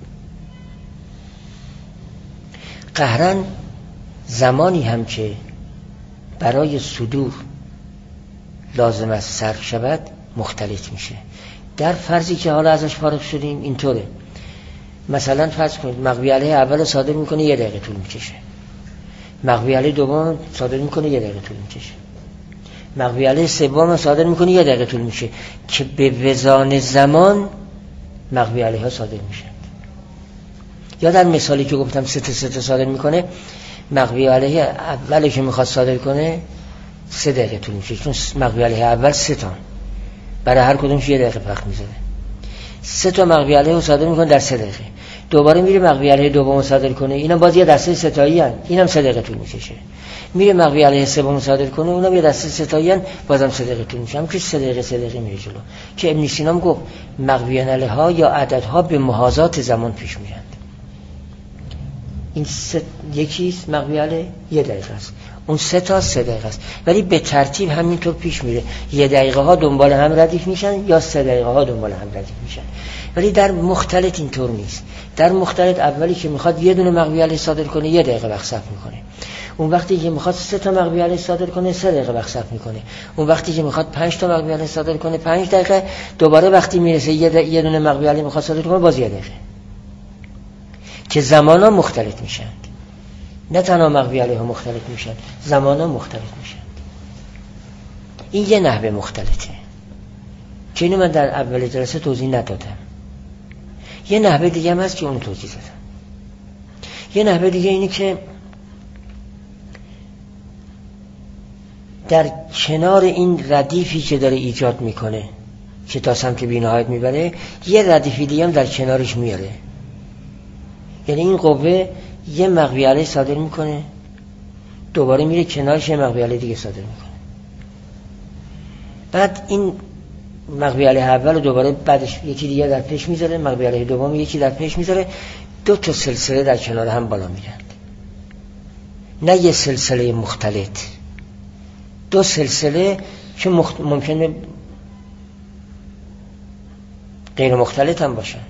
قهرن زمانی هم که برای صدور لازم است صرف شود مختلط میشه. در فرضی که حالا ازش فارغ شدیم اینطوره، مثلا فرض کنید مقوی علیه اول صادر میکنه یه دقیقه طول میکشه، مقوی علیه دوم صادر میکنه یه دقیقه طول میکشه، مقوی علیه سوم صادر میکنه یه دقیقه طول میشه، که به وزان زمان مقوی علیه ها صادر میشن. یا در مثالی که گفتم سه تا سه تا صادر میکنه، مقوی علیه اولی که میخواد صادر کنه سه دقیقه طول میشه، چون مقوی علیه اول سه تا برای هر کدومش یه دقیقه وقت میذاره. سه تا مقوی علیه رو صادر میکنه در سه دقیقه، دوباره میره مقوی علیه دوم صادر کنه، اینا باز یه دسته ستایی ان، اینم سه دقیقه طول میکشه. میره مقوی علیه سوم صادر کنه، اونم یه دسته ستایی ان، بازم سه دقیقه طول میشه. هم که سه دقیقه سه دقیقه میره جلو. که ابن سینا گفت مقوی علیه ها یا عددها به محاذات زمان پیش میرند. این سه یکیست مقوی علیه یه دقیقه است، اون سه تا سه دقیقه است، ولی به ترتیب همینطور پیش میره. یه دقیقه ها دنبال هم ردیف میشن یا سه دقیقه ها دنبال هم ردیف میشن. ولی در مختلط اینطور نیست. در مختلط اولی که میخواد یه دونه مقوی علیه صادر کنه یه دقیقه وقت صرف میکنه، اون وقتی که میخواد سه تا مقوی علیه صادر کنه سه دقیقه وقت صرف میکنه، اون وقتی که میخواد پنج تا مقوی علیه صادر کنه پنج دقیقه، دوباره وقتی میرسه یه, د... یه دونه مقوی علیه میخواد صادر کنه باز یه دقیقه. که زمانا مختلط میشن، نه تنها مقوی علیه ها مختلط میشن، زمانا مختلط میشن. این یه نحوه مختلطه که اینو من در اول جلسه توضیح ندادم. یه نحوه دیگه هم هست که اون توضیح دادم. یه نحوه دیگه اینه که در کنار این ردیفی که داره ایجاد میکنه که تا سمت بی‌نهایت میبره، یه ردیفی دیگه هم در کنارش میاره. یعنی این قوه یه مقوی علیه صادر میکنه، دوباره میره کنارش یه مقوی علیه دیگه صادر میکنه، بعد این مقوی علیه اول و دوباره بعدش یکی دیگه در پیش میذاره، مقوی علیه دوم یکی در پیش میذاره، دو تا سلسله در کنار هم بالا میرند، نه یه سلسله مختلط، دو سلسله که مخت... ممکنه غیر مختلط هم باشند،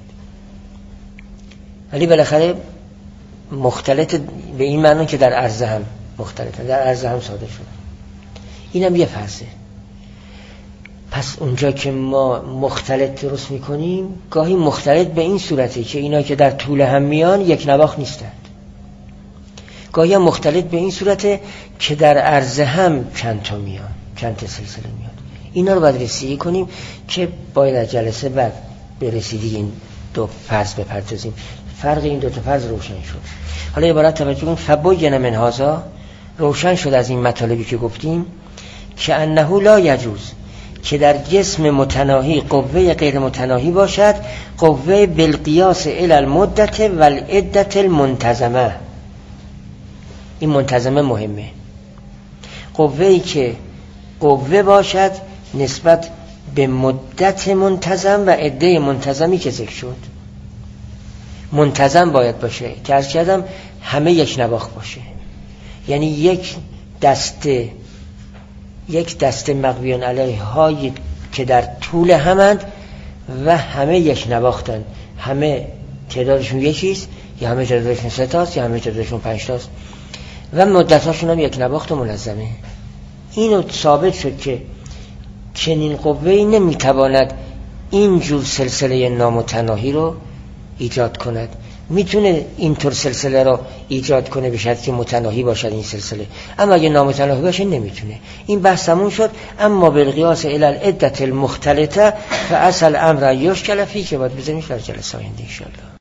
ولی بالاخره مختلط به این معنی که در عرضه هم مختلطه، در عرضه هم صادر شده. اینم یه فرضه. پس اونجا که ما مختلط درست میکنیم، گاهی مختلط به این صورته که اینا که در طول هم میان یک نواخت نیستند، گاهی هم مختلط به این صورته که در عرضه هم چند تا میان، چند تا سلسله میان. اینا رو باید رسیدگی کنیم که باید از جلسه بعد به رسیدگی این دو فرض بپردازیم. فرق این دو تا فرض روشن شد. حالا عبارت توجه کنیم. فبین من هذا، روشن شد از این مطالبی که گفتیم که انه لا یجوز، که در جسم متناهی قوه غیر متناهی باشد، قوه بالقیاس الی المدت و العدت المنتظمه. این منتظمه مهمه. قوه‌ای که قوه باشد نسبت به مدت منتظم و عده منتظمی که ذکر شد. منتظم باید باشه که عرض کردم همه یک نواخت باشه، یعنی یک دسته یک دسته مقویان علیه هایی که در طول همند و همه یک نواختند، همه تعدادشون یکیست یا همه تعدادشون سه تاست یا همه تعدادشون پنج تاست و مدتاشون هم یک نواخت و منظمه. اینو ثابت شد که چنین قوه‌ای نمیتواند اینجور سلسله نامتناهی رو ایجاد کند. میتونه اینطور سلسله رو ایجاد کنه به شرطی که متناهی باشد این سلسله، اما اگه نامتناهی باشه نمیتونه. این بحث تموم شد. اما بالقیاس الی العدة المختلطه فاصل امر یشکل فی، که باید بزنیش در جلسه آینده ان شاء الله.